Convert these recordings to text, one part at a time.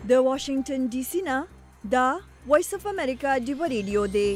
د واشنگټن ډي سي نه دا وایس اف امریکا ډیو ریډیو دی.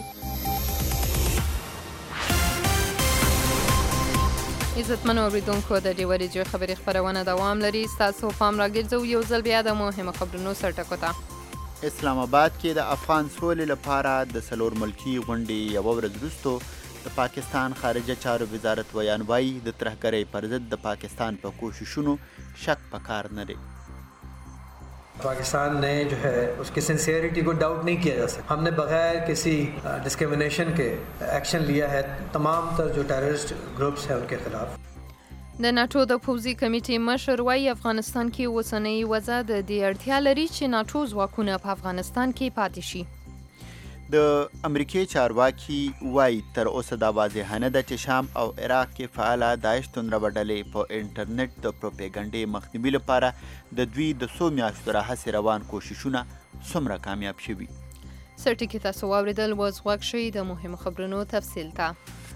عزتمنو اوریدونکو د ډیو ریډیو خبري خبرونه دوام لري. تاسو پام راګرځو یو ځل بیا د مهمو خبرونو سرټکو ته. اسلام آباد کې د افغان سولې لپاره د څلور ملکي غونډې یوه ورځ وروسته د پاکستان خارجه چارو وزارت ویان وایي د ترهګرۍ پر ضد د پاکستان په کوششونو شک پکار نه دی. पाकिस्तान ने जो है उसकी सिंसियरिटी को डाउट नहीं किया जा सकता. हमने बगैर किसी डिस्क्रिमिनेशन के एक्शन लिया है तमाम तर जो टेररिस्ट ग्रुप्स हैं उनके खिलाफ. د ناټو د پوځي کمیټې مشر وايي افغانستان کې اوسنۍ وضع د دې اړتیا لري چې ناټو ځواکونه په افغانستان کې پاتې شي. د امریکای چارواکي وايي تر اوسه دا واضح نه ده چې شام او عراق کې فعاله داعش توندروه ډلې په انټرنیټ د پروپاګانډې مخنیوي لپاره د دوی د څو میاشتو راهیسې روان کوششونه څومره کامیاب شوي. سرټکي تاسو واورېدل. اوس غوږ شئ د مهمو خبرونو تفصیل ته.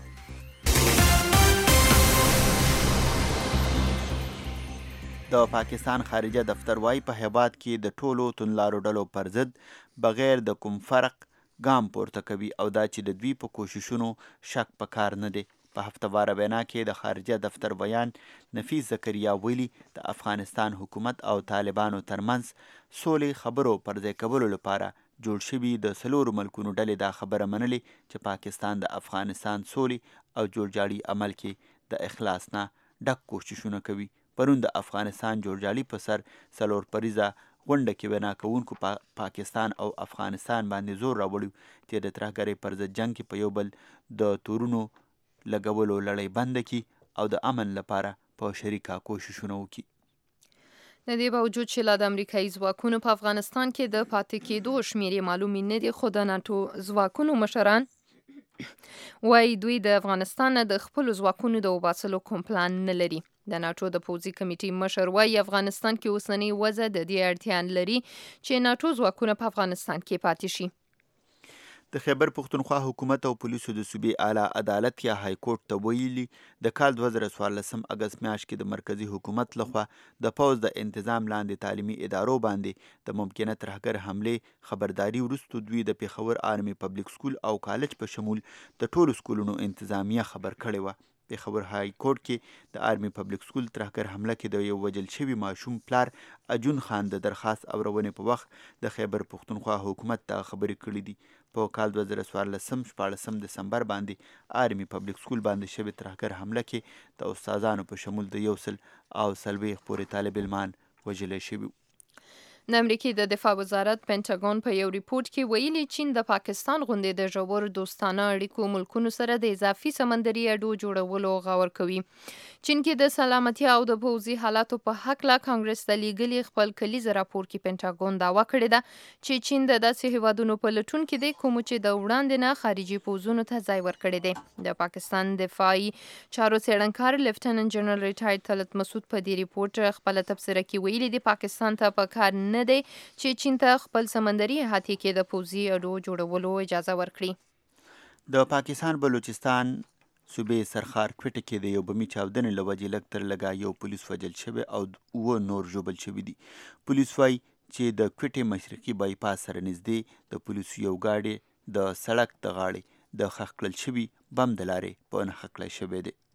د پاکستان خارجه دفتر وايي په هیواد کې د ټولو توندلارو ډلو پر ضد بغیر د کوم فرق ګام پورته کوي او دا چې د دوی په کوششونو شک پکار نه دی. په هفتهواره وینا کې د خارجه دفتر بیان نفیس زکریا ویلي د افغانستان حکومت او طالبانو ترمنځ سولې خبرو پر ځای کولو لپاره جوړ شوي د څلورو ملکونو ډلې دا خبره منلې چې پاکستان د افغانستان سولې او جوړجاړي عمل کې د اخلاص نه ډک کوششونه کوي. پرون د افغانستان جوړجاړي په سر څلور پریزه غونډه کې وینا کوونکو پاکستان او افغانستان باندې زور راوړی چې د ترهګرۍ پر ضد جنګ کې په یو بل د تورونو لګولو لړۍ بنده کړي او د امن لپاره په شریکه کوششونه وکړي. د دې باوجود چې لا د امریکایي ځواکونو په افغانستان کې د پاتې کېدو شمېر یې معلوم نه دی، خو د ناټو ځواکونو مشران وايي دوی د افغانستان نه د خپلو ځواکونو د وباسلو کوم پلان نه لري. د ناټو د پوځي کمیټې مشر وايي افغانستان کې اوسنۍ وضع د دې اړتیا لري چې ناټو ځواکونه په افغانستان کې پاتې شي. د خیبر پښتونخوا حکومت او پولیسو د صوبې اعلی عدالت یا های کورټ ته ویلي د کال 2014 اگست میاشت کې د مرکزی حکومت لخوا د پوځ د انتظام لاندې تعلیمي ادارو باندې د ممکنه ترهګر حمله خبرداري وروسته دوی د پیښور آرمي پبلک سکول او کالج په شمول د ټولو سکولونو انتظامیه خبر کړی و. پیښور های کورټ کې د آرمي پبلک سکول ترهګر حمله کې د یو وژل شوي ماشوم پلار اجون خان د درخواست اورونې په وخت د خیبر پښتونخوا حکومت ته خبرې کړې دي. په کال 2014 14 دسمبر باندې آرمي پبلک سکول باندې شوي ترهګر حمله کې د استادانو په شمول د 100 او 40 پورې طالب علمان وژل شوي. د امریکې د دفاع وزارت پینټاګون په یو ریپورت کې ویلي چین د پاکستان غوندې د ژور دوستانه اړیکو ملکونو سره د اضافي سمندري اډو جوړولو غور کوي. چین کې د سلامتیا او د پوځي حالاتو په هکله کانګرس ته لیږلي خپل کلیز راپور کې پینټاګون دعوا کړې ده چې چین د داسې هیوادونو په لټون کې دی کوم چې د وړاندې نه خارجي پوځونو ته ځای ورکړی دی. د پاکستان دفاعي چارو څېړنکار لیفټننټ جنرال ریټایرډ طلعت مسعود په دې ریپورت خپله تبصره کې ویلي دی پاکستان ته په کار نه دی چې چین ته خپل سمندري احاطې کې د پوځي اډو جوړولو اجازه ورکړي. د پاکستان بلوچستان صوبې سرخار کوټه کې د یو بمي چاودنې له وجې لږ تر لږه یو پولیس وژل شوی او 9 نور ژوبل شوي دي. پولیس وایي چې د کوټې مشرقي بایپاس سره نږدې د پولیسو یو ګاډی د سړک د غاړې د ښخ کړل شوي بم د لارې په نښه کړی شوی دی.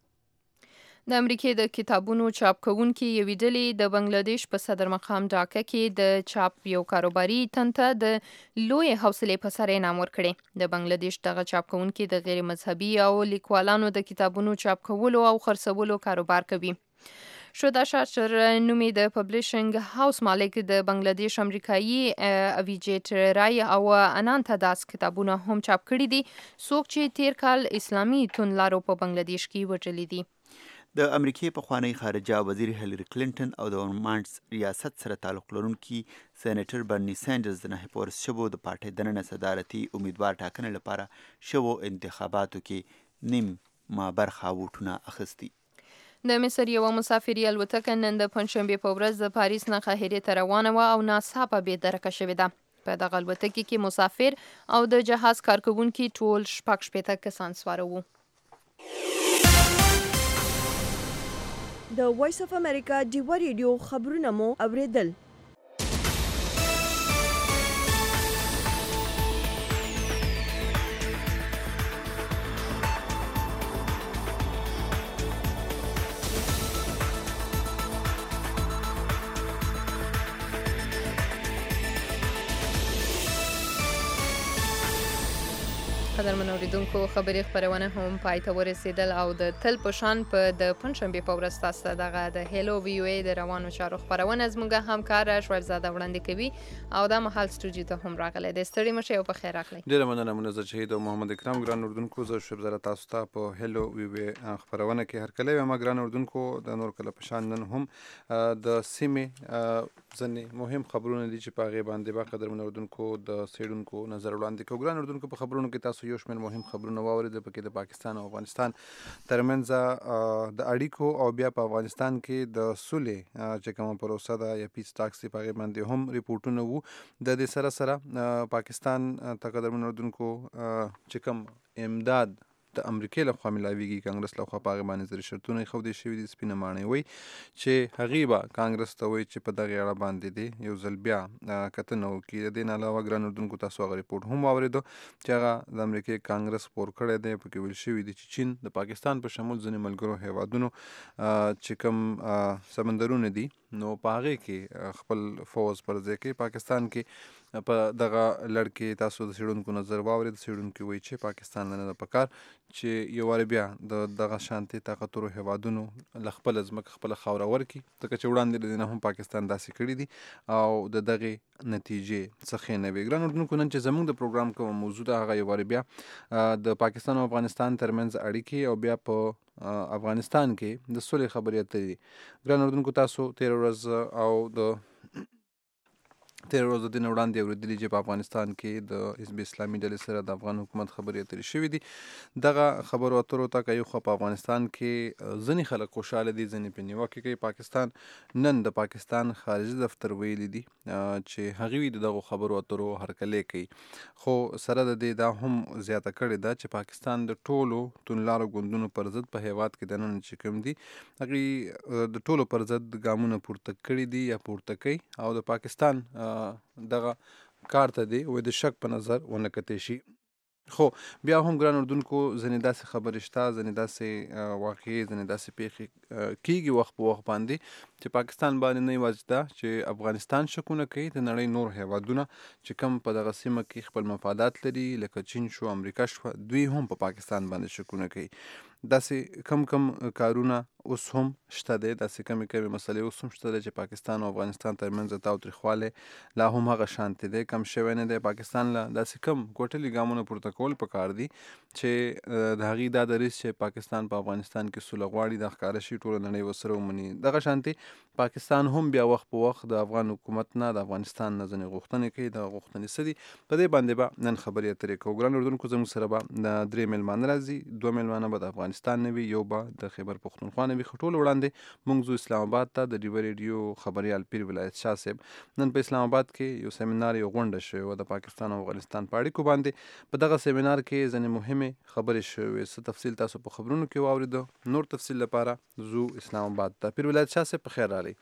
د امریکې د کتابونو چاپ کوونکي یوې ډلې د بنگلادیش په صدر مقام ډاکا کې د چاپ یو کاروباري تن ته د لوی حوصلې په سر انعام ورکړی. د بنگلادیش دغه چاپ کوونکي د غیر مذهبي او لیکوالانو د کتابونو چاپ کولو او خرڅولو کاروبار کوي. شودا شاشر نومي د پبلیشنګ هاوس مالک د بنگلادیش امریکایي اویجیټ رای او انانتا داس کتابونه هم چاپ کړي دي څوک چې تیر کال اسلامي توندلارو په بنگلادیش کې وژلي دي. د امریکې پخوانی خارجه وزیر هیلری کلینټن او د ورمانټس ریاست سره تعلق لرونکي سېنیټر برني سینډرز د نهه پورس شوو د پارټۍ دننه صدارتي امیدوار ټاکنې لپاره شوو انتخاباتو کې نیمه برخه ووټونه اخیستي. د مصر یوه مسافري الوتکه نن د پنجشنبې په ورځ د پاریس نه قاهرې ته روانه وه او ناڅاپه بې درکه شوې ده. په دغه الوتکې کې مسافر او د جهاز کارکوونکي ټول 60 کسان سواره وو. د وایس اف امریکا ډیو ریډیو خبرونه مو اوریدل. قدرمن اوریدونکو خبري خبرونه هم پای ته ورسېدل او د تل په شان په د پنځشنبه په ورځ تاسو دغه د هلو ویو ای د روانو چارو خبرونه زموږ همکار شویب زاده وړاندې کوي او دا مهال سټوډیو ته هم راغلی د ستړي مشه او په خیر راغلی. ډیره مننه منزه شهید او محمد اکرام ګران اردوونکو زه شویب زاده تاسو ته په هلو ویو ای خبرونه کې هر کله ما ګران اردوونکو د نور کله په شان نن هم د سیمه ځنې مهم خبرونه دي چې په هغې باندې با قدرمن اردوونکو د څېړونکو نظر وړاندې کوو. ګران اردوونکو په خبرونو کې تاسو یو شمېر مهم خبرونه واورېدل پکې د پاکستان او افغانستان ترمنځ د اړیکو او بیا په افغانستان کې د سولې چې کومه پروسه ده یا پیس ټاکس په هغې باندې هم ریپورټونه وو. د دې سره سره پاکستان ته قدرمن اردوونکو چې کوم امداد د امریکې لخوا ملاویږي کانګرس لخوا په هغې باندې ځینې شرطونه ایښودل شوي دي. سپینه ماڼۍ وایي چې هغې به کانګرس ته وایي چې په دغې اړه باندې دی یو ځل بیا کتنه وکړي. د دې نه علاوه ګران اردوونکو تاسو هغه ریپورټ هم واورېدو چې هغه د امریکې کانګرس خپور کړی دی. پکې ویل شوي دي چې چین د پاکستان په شمول ځینې ملګرو هیوادونو چې کوم سمندرونه دي نو په هغې کې خپل فوز پر ځای کوي. پاکستان کې په دغه لړ کې تاسو د څېړونکو نظر واورېد. څېړونکي وایي چې پاکستان نه ده پکار چې یو وارې بیا د دغه شانتې طاقتورو هیوادونو له خپله ځمکه خپله خاوره ورکړي ځکه چې وړاندې له دې نه هم پاکستان داسې کړي دي او د دغې نتیجې څخه نه وي. ګران اردوونکو نن چې زموږ د پروګرام کومه موضوع ده هغه یو وارې بیا د پاکستان او افغانستان ترمنځ اړیکې او بیا په افغانستان کې د سولې خبرې اترې دي. ګران اردوونکو تاسو تېره ورځ او د تېره ورځ د دې نه وړاندې اورېدلي چې په افغانستان کې د حزب اسلامي ډلې سره د افغان حکومت خبرې اترې شوي دي. دغه خبرو اترو ته که یو خوا په افغانستان کې ځینې خلک خوشحاله دي ځینې پرې نیوکې کوي. پاکستان نن د پاکستان خارجي دفتر ویلي دي چې هغوی د دغو خبرو اترو هرکلی کوي خو سره د دې دا هم زیاته کړې ده چې پاکستان د ټولو توندلارو ګوندونو پر ضد په هیواد کې دننه چې کوم دي هغوی د ټولو پر ضد ګامونه پورته کړي دي یا پورته کوي او د پاکستان دغه کار ته دی وایي د شک په نظر ونه کتې شي. خو بیا هم ګران اردوونکو ځینې داسې خبرې شته ځینې داسې واقعې ځینې داسې پیښې کېږي وخت په وخت باندې چې پاکستان باندې نه یوازې ده چې افغانستان شکونه کوي د نړۍ نور هیوادونه چې کوم په دغه سیمه کې خپل مفادات لري لکه چین شو امریکا شو دوی هم په پاکستان باندې شکونه کوي. داسې کم کارونه اوس هم شته دی داسې کمې مسلې اوس هم شته دی چې پاکستان او افغانستان ترمنځ تاوتریخوالی لا هم هغه شانتې دی کم شوی نه دی. پاکستان له داسې کم ګوټلي ګامونه پورته کول پکار دي چې د هغې دا دریځ چې پاکستان په افغانستان کې سوله غواړي دا ښکاره شي ټوله نړۍ ورسره ومني. دغه شانتې پاکستان هم بیا وخت په وخت د افغان حکومت نه د افغانستان نه ځینې غوښتنې کوي. دغه غوښتنې څه دي په دې باندې به نن خبرې اترې کوو. ګران اردوونکو زموږ سره به درې میلمانه راځي. دوه میلمانه به د افغانستان نه وي یو به د خیبر پښتونخوا نه وي. خو ټول وړاندې موږ ځو اسلام آباد ته د ډیوه ریډیو خبریال پیر ولایت شاه صاحب نن په اسلام آباد کې یو سیمینار یو غونډه شوې وه د پاکستان او افغانستان په اړیکو باندې. په دغه سیمینار کې ځینې مهمې خبرې شوې څه تفصیل تاسو په خبرونو کې واورېدو. نور تفصیل لپاره زو اسلام آباد ته. پیر ولایت شاه صاحب په خیر راغلی.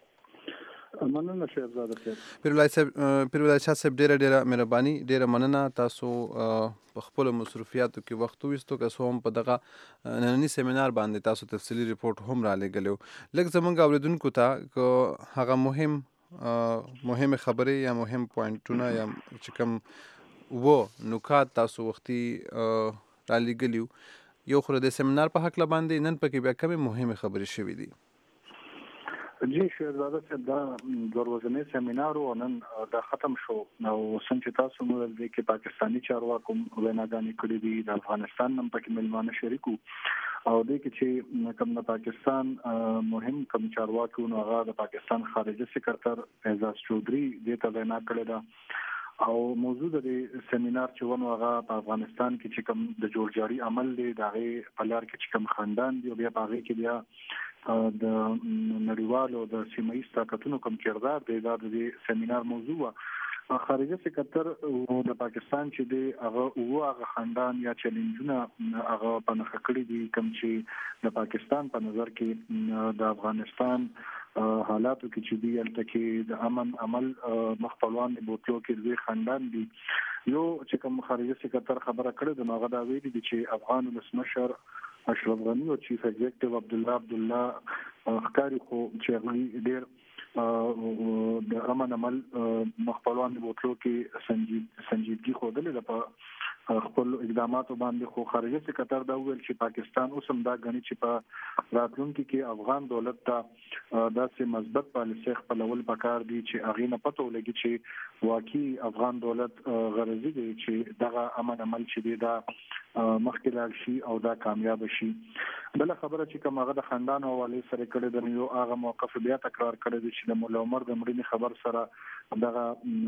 مننه شیخ زاده خیر. پیر ولایت شاه صاحب ډیره مهرباني ډیره مننه. تاسو په خپلو مصروفیاتو کې وخت وویستو که څه هم په دغه ننني سیمینار باندې تاسو تفصیلي ریپورټ هم رالیږلی و. لږ زموږ اورېدونکو ته که هغه مهمې خبرې یا مهم پوینټونه یا چې کوم نکات تاسو وختي رالیږلي یو خو د سیمینار په هکله باندې نن پکې بیا کومې مهمې خبرې شوي دي؟ جی شیخ زاده صاحب دا دوه ورځنی سیمینار و نن دا ختم شو او څنګه چې تاسو مو ولې کې پاکستاني چارواکو ویناګانې کړې دي د افغانستان هم پکې ملمانه شریکو او دې کې چې کوم د پاکستان مهم کوم چارواکو نو هغه د پاکستان خارجه سکرټر اعزاز چودھری دې ته وینا کړې ده او موضوع د سیمینار چې ونه هغه په افغانستان کې چې کوم د جوړجاړي عمل دی دغه په لار کې چې کوم خاندان دی بیا په هغه کې بیا د نړیوالو د سیمه ایز طاقتونو کوم کردار دی دا د سیمینار موضوع و. خارجه سکرټر د پاکستان چې دی هغه خاندان یا چیلنجونه هغه په نښه کړي دي کوم چې د پاکستان په نظر کې د افغانستان حالاتو کې چې دی هلته کې د امن عمل مخ په وړاندې بوتلو کې دوی خاندان دي. یو چې کوم خارجه سکرټر خبره کړې ده نو هغه دا ویلي دي چې افغان ولسمشر اشرف غنی او چیف ایگزیکټیو عبدالله ښکاري خو چې هغوی ډېر د امن عمل مخبلوان بوتلو کې سنجیدګي خوده په خپل اقداماتو باندې. خو خارجه سکرټر دا ویل چې پاکستان اوس هم دا غني چې په راتلونکي کې افغان دولت ته داسې مثبت پالیسي خپلول پکار دي چې هغه نه پته ولګي چې واقعي افغان دولت غرضی دی چې دغه امن عمل چې دا مخکې لاړ شي او دا کامیاب شي. بل خبره چې کوم هغه د خاندان حواله سره کړي د یو هغه موقف بیا تکرار کړی دی چې د مولا عمر د مړینې خبر سره دغه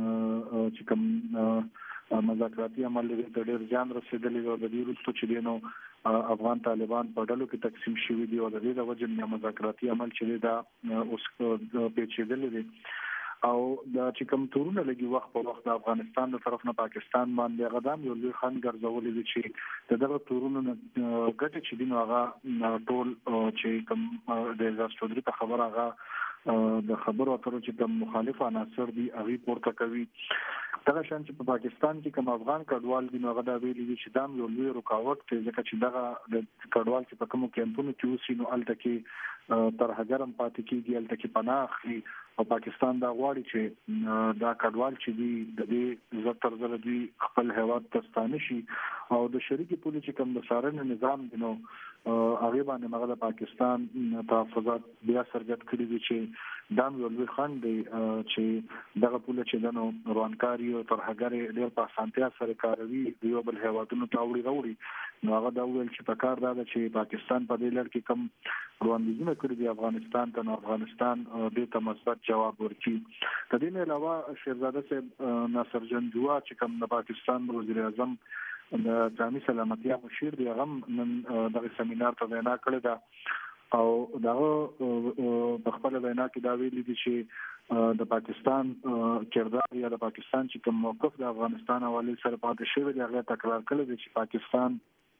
چې کوم مذاکراتي عمل د ډېر ځان رسیدلې او د دې وروسته چې دینو افغان طالبان په ډلو کې تقسیم شوي دي او د دې د وجه مذاکراتي عمل چې دا اوس پیچیدل دي او دا چې کوم تورونه لګي وخت په وخت د افغانستان د طرف نه پاکستان باندې غدام یو لوی خان ګرځولې دي چې دغه تورونه ګټه چې دینو هغه ټول چې کوم د اعزاز چودري په خبره هغه د خبرو اترو چې کوم مخالف عناصر دي هغه پورته کوي. دغه شان چې په پاکستان کې کوم افغان کډوال دي نو هغه دا ویلي دي چې دا یو لوی رکاوټ دی ځکه چې دغه د کډوال چې په کوم کیمپونو کې اوسي نو الته کې ترهګرم پاتې کیږي الته کې پناه اخلي او پاکستان دا غواړي چې دا کډوال چې دی د دې زتر زره دی خپل هیواد ته ستانه شي او د شریکي پولیس چې کوم د سارنه نظام دی نو هغه باندې مغه د پاکستان تحفظات بیا سرګت کړی دي چې دا یو لوی خان دی چې دغه پولیس چې دنو روانکاري او ترهګر ډېر په سانتیا سره کاروي یو بل هیوادونو ته وړي نو هغه دا ویل چې په کار دا چې پاکستان په دې لړ کې کم روانډیزونه کړی دی افغانستان ته نو افغانستان دې ته مثبت جواب ورکړي. د دې نه علاوه شهزاده صاحب ناصر جنجوا چې کوم د پاکستان وزیر اعظم د قومي سلامتیا مشیر دی هغه نن دغه سیمینار ته وینا کړې ده او دغه په خپل وینا کې دا ویلي دي چې د پاکستان کردار یا د پاکستان چې کوم موقف د افغانستان حواله سره پاتې شوی دی هغه تکرار کړی دی چې پاکستان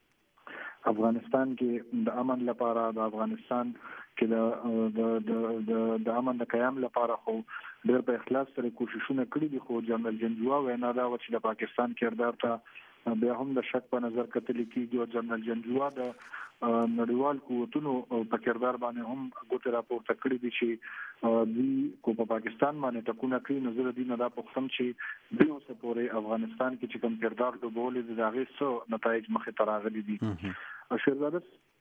افغانستان کې د امن لپاره د افغانستان کې د امن د قیام لپاره خو ډېر په اخلاص سره کوششونه کړي دي خو جنرال جنجوا وینا دا و چې د پاکستان کردار ته بیا هم د شک په نظر کتل کېږي او جنرال جنجوا د نړیوال قوتونو په کردار باندې هم ګوت راپورته کړی دي چې دوی کو په پاکستان باندې ټکونه کوي نظر دي نه دا پوښتنه چې دوی اوس پورې افغانستان کې چې کوم کردار ډوبول دي دا غي څه نتایج مخې ته راغلي دي. شهزاده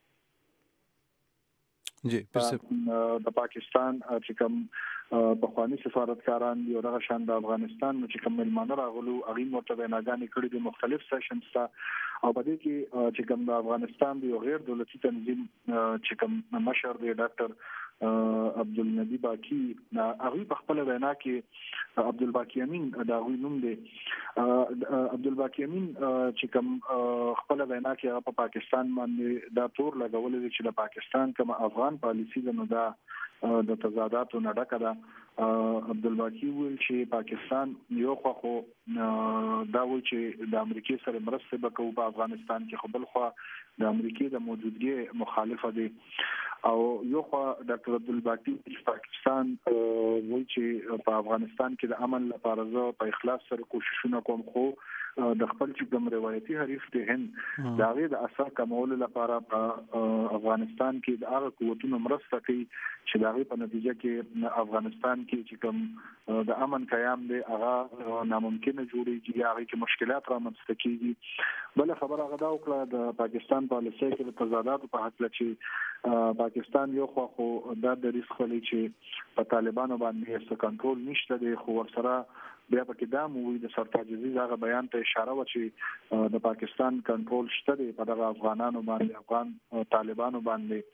جی د پاکستان چې کوم په خواني سفارتکاران دی او دغه شان د افغانستان چې کوم ملمانه راغلو هغه مرتبه ناګانی کړي دي مختلف سیشنز ته او په دې کې چې کوم د افغانستان دی غیر دولتي تنظیم چې کوم مشر دی ډاکټر عبدالنبی باقی هغه په خپل وینا کې عبدالباقی امین دا غوی نوم دی عبدالباقی امین چې کوم خپل وینا کې په پاکستان باندې دا تور لګول دي چې د پاکستان کوم افغان پالیسی د نو دا د تضاداتو نه ډکه ده. عبدالباقی ویل چې پاکستان یو خو دا وایي چې د امریکای سره مرسته وکړي په افغانستان کې خو بل خو د امریکای د موجودګۍ مخالفه دي او یو خو ډاکټر عبدالباقی پاکستان وایي چې په افغانستان کې د امن لپاره زه په اخلاص سره کوششونه کوم خو د خپل چې کوم روایتي حریف دی هند دا غي د اثر کمول لپاره په افغانستان کې د هغه قوتونو مرسته کوي چې دا غي په نتیجه کې افغانستان کې چې کوم د امن قیام دی هغه ناممکن جوړیږي یا هغه کې مشکلات رامنځته کیږي. بل خبره غدا وکړه د پاکستان پالیسي کې د تضادات په حق لچې پاکستان یو خو د ریسک خلی چې په طالبانو باندې څه کنټرول نشته دی خو ورسره بیا پکې دا موږ د سرتاج عزیز هغه بیان ته اشاره و چې د پاکستان کنټرول شته دی په دغه افغانانو باندې افغان طالبانو باندې.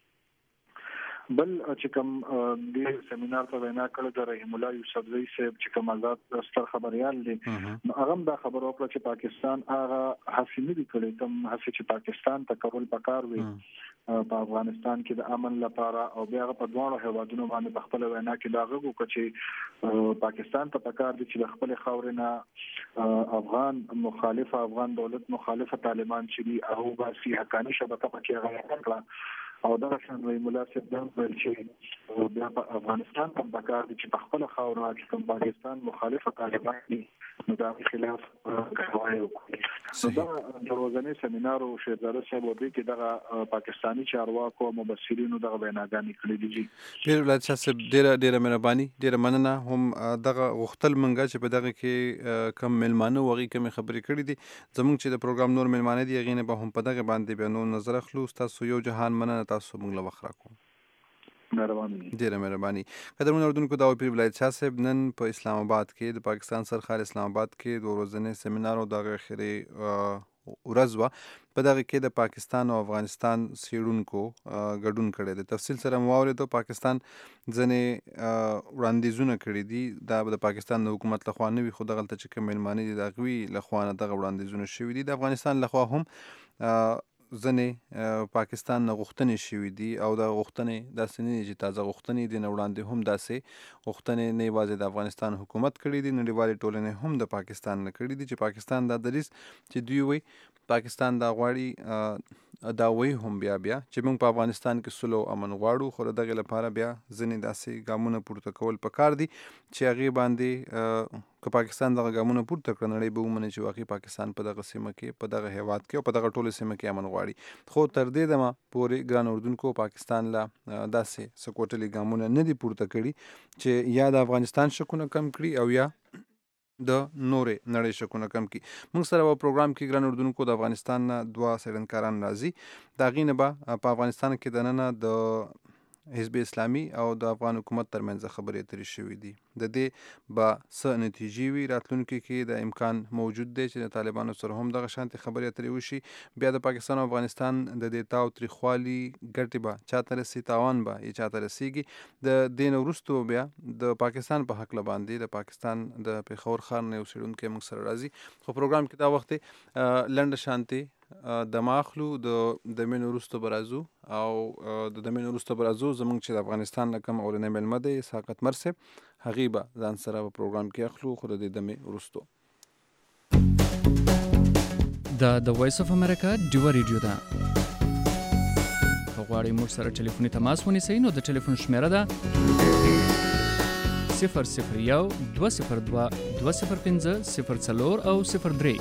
بل چې کوم د سیمینار ته وینا کړل د رحیم الله یوسفزئی صاحب چې کوم آزاد ستر خبريال دي هغه دا خبر او چې پاکستان هغه حسینه دي کړي تم هڅه چې پاکستان ته کول پکار وي په افغانستان کې د امن لپاره او بیا په دوه هیوادونو باندې په خپل وینا کې دا غوښتل چې پاکستان ته پکار دي چې خپل خاورینه افغان مخالف افغان دولت مخالف طالبان چې دي هغه به سي حقاني شبکه پکې غوښتل او دا څنګه مولا صاحب د چې بیا په افغانستان په بکار دي چې په خپل خاوره کې کوم پاکستان مخالفه طالبان دي نو دا خلاف کاروایی وکړي. دا د ورځنی سیمینار او شهزاده صاحب ورته کې دغه پاکستانی چارواکو او مبصرینو دغه بیانګانې کړې دي. ډیر ولایت صاحب ډیره مهرباني، ډیره مننه. هم دغه غختل منګه چې په دغه کې کم ملمانه وغي کم خبرې کړې دي. زمونږ چې د پروګرام نور ملمانه دي غینه به هم په دغه باندې به نو نظر اخلو. تاسو یو جهان مننه، تاسو موږ له وخت راکو. مهرباني. ډیره مهرباني. قدرمن اردوونکو، دا پیر ولایت شاه صاحب نن په اسلام آباد کې د پاکستان سرخال اسلام آباد کې د ورځنی سیمینار او د اخري ورځ وه. په دغه کې د پاکستان او افغانستان څیړونکو ګډون کړی دی. تفصیل سره مو واورېدو. پاکستان ځینې وړاندیزونه کړي دي، دا د پاکستان د حکومت لخوا نه وي، خو دغلته چې کوم میلمانه دي د هغوی لخوا نه دغه وړاندیزونه شوي دي. د افغانستان لخوا هم ځینې پاکستان نه غوښتنې شوي دي او دا غوښتنې داسې نه دي چې تازه غوښتنې دي، نه وړاندې هم داسې غوښتنې نه یوازې د افغانستان حکومت کړي دي، نړیوالې ټولنې هم د پاکستان نه کړي دي چې پاکستان دا دریځ چې دوی وایي پاکستان دا غواړي دا وایي هم بیا چې موږ په افغانستان کې سوله او امن غواړو، خو د دغې لپاره بیا ځینې داسې ګامونه پورته کول پکار دي چې هغې باندې که پاکستان دغه ګامونه پورته کړه نړۍ به ومني چې واقعي پاکستان په دغه سیمه کې، په دغه هیواد کې او په دغه ټولو سیمه کې امن غواړي. خو تر دې دمه پورې ګران اردوونکو پاکستان لا داسې سکوټلي ګامونه نه دي پورته کړي چې یا د افغانستان شکونه کم کړي او یا د نورې نړۍ شکونه کم کړي. موږ سره په پروګرام کې ګران اردوونکو د افغانستان نه 2 څېړنکاران راځي. د هغې نه به په افغانستان کې دننه د حزب اسلامي او د افغان حکومت ترمنځ خبرې اترې شوې دي. د دې به څه نتیجې وي راتلونکي کې، د امکان موجود دی چې د طالبانو سره هم دغه شانتې خبرې اترې وشي. بیا د پاکستان او افغانستان د دې تاو تریخوالي ګټې به چاته رسي، تاوان به یې چاته رسیږي. د دې نه وروستو بیا د پاکستان په هکله باندې د پاکستان د پېښور ښار نه یو څېړونکی موږ سره راځي. خو پروګرام کې دا وخت لنډه شانتې د ماخلو د مینو وروسته به راځو او د مینو وروسته به راځو. زموږ چې د افغانستان نه کوم اورنۍ میلمه دی ساقط مر صاحب، هغې به ځان سره په پروګرام کې اخلو، خو د دې دمې وروستو. دا د وایس اف امریکا ډیوه ریډیو ده. که غواړئ موږ سره ټلیفوني تماس ونیسئ نو د ټلیفون شمیره ده 001 202 205 04 او 03.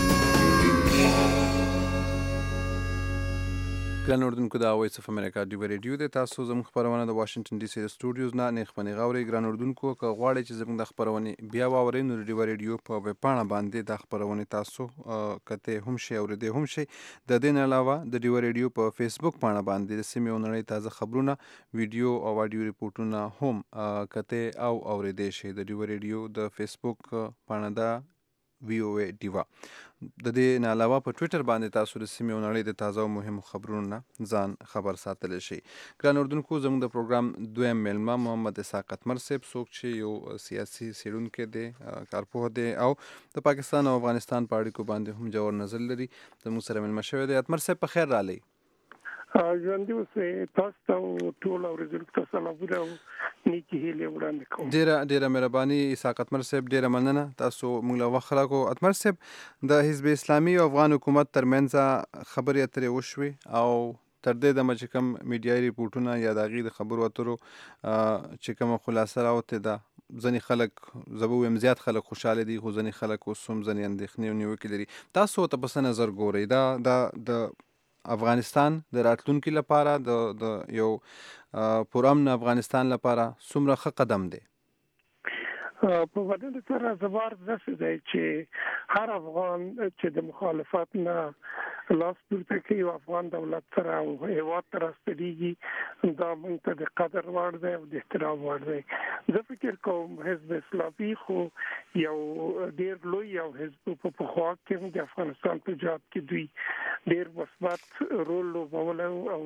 ګران اردوونکو، دا وایس اف امریکا ډیوه ریډیو دی. تاسو زموږ خپرونه د واشنګټن ډي سي د سټوډیوز نه نیغ غاورئ. ګران اردوونکو، که غواړئ چې زموږ د خپرونې بیا واورئ نو د ډیوه ریډیو په ویبپاڼه باندې دا خپرونې تاسو کتئ هم شئ اورېدی هم شئ. د دې نه علاوه د ډیوه ریډیو په فیسبوک پاڼه باندې د سیمې او نړۍ تازه خبرونه، ویډیو او اډیو ریپورټونه هم کتئ او اورېدی شئ. د ډیوه ریډیو د فیسبوک پاڼه ده VOA ډیوا. د دې نه علاوه په ټویټر باندې تاسو د سیمې او نړۍ د تازه او مهمو خبرونو نه ځان خبر ساتلی شئ. ګران اردوونکو، زموږ د پروګرام دویم میلمه محمد ساقط مر صاحب، څوک چې یو سیاسي څېړونکی دی، کارپوه دی او د پاکستان او افغانستان په اړیکو باندې هم ژور نظر لري، زموږ سره میلمه شوی دی. اتمر صاحب، په خیر راغلی. ژوندي اوسئ. تاسو ته ټول اورېدونکو ته سلامونه او نیکې هیلې وړاندې کوم. ډیره مهرباني ساقط مر صاحب، ډیره مننه. تاسو موږ له وخت راکړو. اتمر صاحب، د حزب اسلامي او افغان حکومت ترمنځ خبرې اترې وشوې او تر دې دمه چې کوم میډیایي ریپورټونه یا د هغې د خبرو اترو چې کومه خلاصه راوتې ده، ځینې خلک، زه به ووایم زیات خلک خوشحاله دي، خو ځینې خلک اوس هم ځینې اندېښنې او نیوکې لري. تاسو ورته په څه نظر ګورئ؟ دا د افغانستان د راتلونکي لپاره د یو پرامن افغانستان لپاره څومره ښه قدم دی؟ په بدل سره زبر داسې دی چې هر افغان چې د مخالفت نه لاس پورته کوي او افغان دولت سره او هیواد ته راستنیږي، دا موږ ته د قدر وړ دی او د احترام وړ دی. زه فکر کوم حزب اسلامي خو یو ډیر لوی یو حزب په پخوا کې د افغانستان په جهاد کې دوی ډیر مثبت رول لوبولی او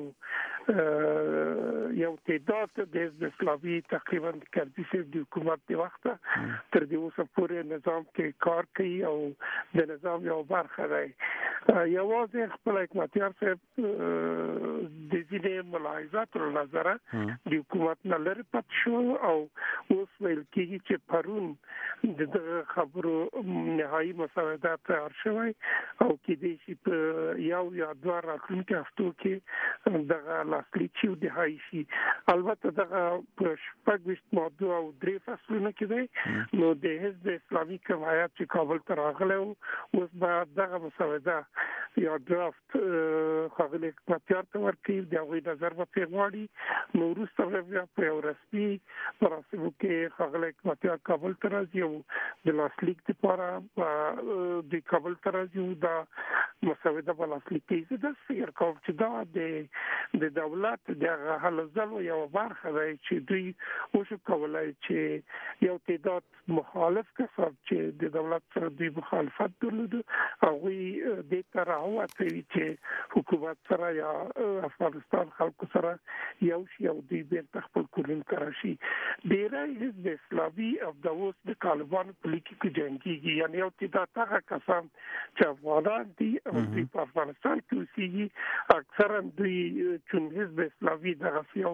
یو تعداد د حزب اسلامي تقریبا د کرزي صاحب د حکومت د وخته تر دې اوسه پورې نظام کې کار کوي او د نظام یو برخه دی. یوازې خپل حکمتیار صاحب د ځینې ملاحظاتو له نظره د حکومت نه لرې پاتې شو او اوس ویل کېږي چې پرون د خبرو نهایي مسودات تیار شوی او کې دې چې په یو یا دوه راتلونکو هفتو کې دغه لاسلیک شي د هاي شي. البته دغه په شپږ موضوع او درې فصلونه کې دی نو د حزب اسلامي کمایات چې کابل ته راغلی اوس به دغه مسوده یا درافت خاغلی حکمتیار ته ورکړي د هغوی نظر به پرې غواړي نو وروسته بیا په یو رسمي مراسمو کې خاغلی حکمتیار کابل ته راځي او د لاسلیک لپاره د کابل ته راځي دا مسوده به لاسلیک کوي. زه داسې فکر کوم چې دا د دولت د هلو ځلو یو برخه دی چې دوی وشو کولای چې یو تعداد مخالف کسان چې د دولت سره دوی مخالفت درلود هغوی دې ته راووتوي چې حکومت سره یا افغانستان خلکو سره یو شي او دوی بیرته خپل کورونو ته راشي. ډېری حزب اسلامي او د اوس د طالبانو په لیکي کې جنګېږي یعنې یو تعداد هغه کسان چې افغانان دي او دوی په افغانستان کې اوسېږي اکثرا دوی چون حزب اسلامي دغه یو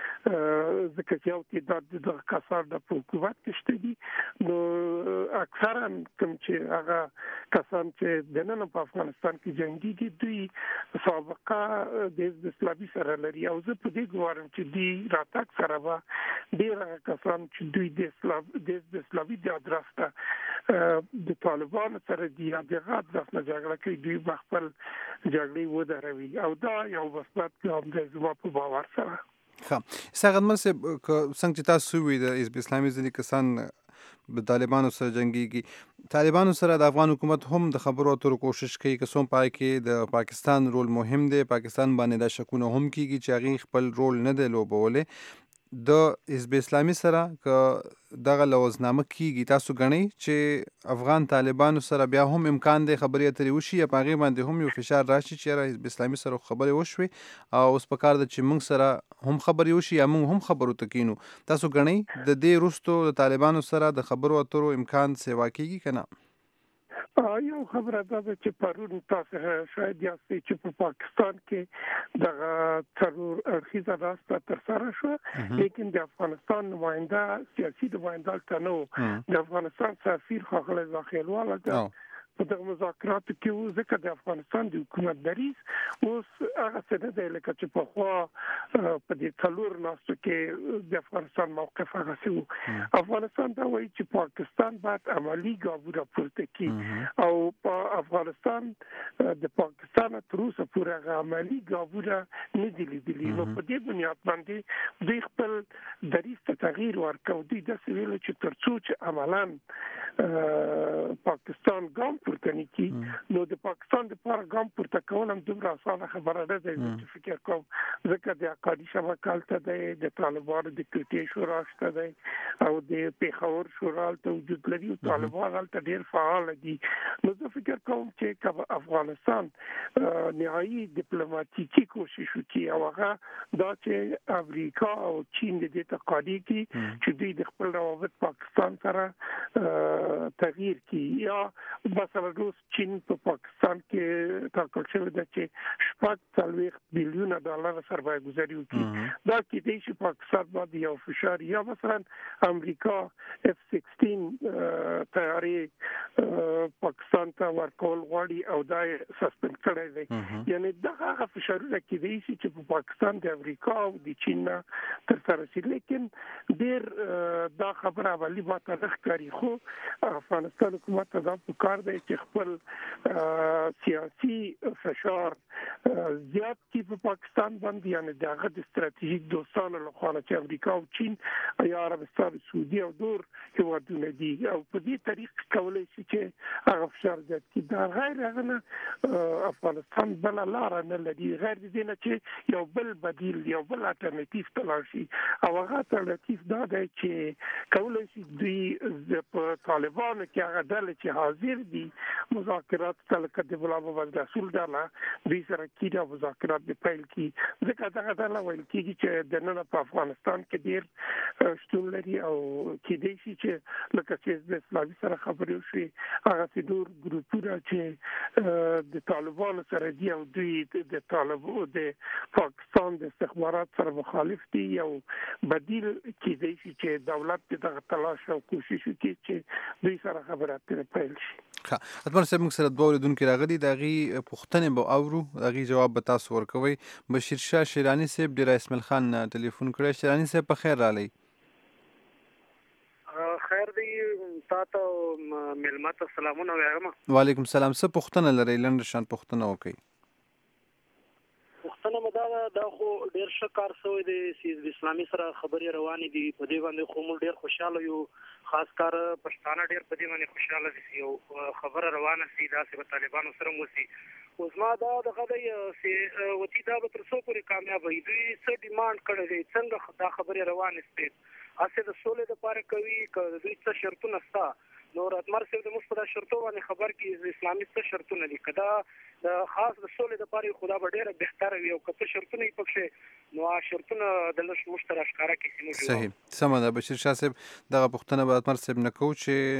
ځکه چې یو تعداد دغه کسان د حکومت کې شته دي نو اکثرا کوم چې هغه کسان چې دننه په افغانستان کې جنګېږي دوی سابقه د حزب اسلامي سره لري او زه په دې ګوارم چې دوی راتګ سره به ډېر هغه کسان چې دوی د حزب اسلامي د ادرس ته د طالبانو سره دي یا دغه ادرس نه جګړه کوي دوی به خپل جګړې ودروي او دا یو مثبت ګام دی زما په باور سره. ښه ساغت صاحب څنګه چې تاسو وی د حزب اسلامي ځینې کسان د طالبانو سره جنګيږي طالبانو سره د افغان حکومت هم د خبرو اترو کوشش کوي که څوم پای کې د پاکستان رول مهم دی پاکستان باندې د شکونه هم کیږي چې هغه خپل رول نه دی لوبولې د حزب اسلامي سره که دغه لوزنامه کیږي تاسو غنئ چې افغان طالبانو سره بیا هم امکان دی خبرې اترې وشي یا پاغي باندې هم یو فشار راشي چې حزب اسلامي سره خبرې وشوي او اوس په کار د چې موږ سره هم خبرې وشي یا موږ هم خبرو تکینو تاسو غنئ د دې روستو د طالبانو سره د خبرو اترو امکان سیوا کیږي کنه؟ یو خبره دا ده چې پرون تاسو شاید یاستئ چې په پاکستان کې دغه څلور اړخیزه راسته ترسره شو لیکن د افغانستان نماینده سیاسي نماینده ته نو د افغانستان سفیر ښاغلی زاخیلواله ده په دغه مذاکراتو کې ځکه د افغانستان د حکومت دریځ اوس هغه څه نه دی لکه چې پخوا په دې څلور ناستو کې د افغانستان موقف هغه څه و. افغانستان دا وایي چې پاکستان باید عملي ګامونه پورته کړي او په افغانستان د پاکستان تر اوسه پورې هغه عملي ګامونه نه دي لیدلي نو په دې بنیاد باندې دوی خپل دریځ ته تغییر ورکوي. دوی داسې ویل چې تر څو چې عملاً پاکستان ګام پورته نه کړي نو د پاکستان لپاره ګام پورته کول هم دومره اسانه خبره نه ده چې فکر کوم ځکه د اقتصادي شبکه هلته دی د طالبانو د کوټې شورا شته دی او د پېښور شورا هلته وجود لري او طالبان هلته ډېر فعال دي نو زه فکر کوم چې افغانستان نهایي ډیپلوماټیکي کوشش وکړي او هغه دا چې امریکا او چین د دې تقاضا کوي چې دوی د خپل روابط پاکستان سره تغییر کړي یا مثلا روس چین په پاکستان کې ټاکل شوی دی چې $40 بلیون سرمایه گذاري وکړي دا کېدای شي پاکستان باندې یو فشار یا مثلا امریکا F-16 طیارې پاکستان ته ورکول غواړي او دا سسپند کړی دی یعنی دا هغه فشارونه کېدای شي چې په پاکستان د امریکا او د چین نه ترسره شي لیکن ډېر دا خبره عملي ماته نه ښکاري خو افغانستان حکومت ته دا پکار دی چې خپل سیاسي فشار زیات کی په پاکستان باندې یعنی دغه د ستراتیژیک دوستانو له خوا چې امریکا او چین یا عربستان سعودي او نور هیوادونه دي او په دې طریق کولای شي چې هغه فشار زیات کی دا غیر هغه افغانستان بل لار نه لري غیر دې نه چې یو بل بدیل یو بل الټرنیټیو تلل شي او هغه الټرنیټیو دا دی چې کولای شي دوی په طالبانو کې هغه ډلې چې حاضر دي مذاکرات تلک د غلام محمد رسول ډاله دوی سره کیدا مذاکرات د پیل کی ځکه دا ډاله ویل کیږي چې د نن په افغانستان کې ډیر شتون لري او کېدای شي چې لکه چې د اسلامي سره خبرې وشي هغه څلور ګروپونه چې د طالبانو سره دی او دوی د طالبانو د پاکستان د استخبارات سره مخالف دي او بدیل کېدای شي چې دولت دغه تلاش او کوشش وکړي چې دوی سره خبرې اترې پیل شي. ښه اتمر صاحب موږ سره دوه اوریدونکي راغلي د هغې پوښتنې به اورو د هغې جواب به تاسو ورکوئ. بشیر شاه شیراني صاحب ډېر اسماعیل خان ټلیفون کړی. شیراني صاحب په خیر راغلی. خیر دی تا ته میلمه ته سلامونه وایم. وعلیکم السلام. څه پوښتنه لرئ؟ لنډه شان پوښتنه وکړئ. پوښتنه مې دا خو ډېر ښه کار شوی دی چې د اسلامي سره خبرې روانې دي په دې باندې خو موږ ډېر خوشحاله یو خاص کار پښتانه ډېر په دې باندې خوشحاله دي چې یو خبره روانه شي داسې به طالبانو سره مو شي. اوس ما دغه دی چې وتي دا به تر څو پورې کامیاب وي دوی څه ډیمانډ کړی دی څنګه دا خبرې روانې شي هسې د سولې دپاره کوي که دوی څه شرطونه شته نو اتمر صاحب د موږ په دا شرطو باندې خبر کړي اسلامي څه شرطونه دي که دا د خاص د سولې دپاره خو دا به ډېره بهتره وي او که څه شرطونه یې پکښې نو هغه شرطونه د موږ ته راښکاره کړي چې موږ صحیح سمه ده. بشیر شاه صاحب دغه پوښتنه به اتمر صاحب نه کوو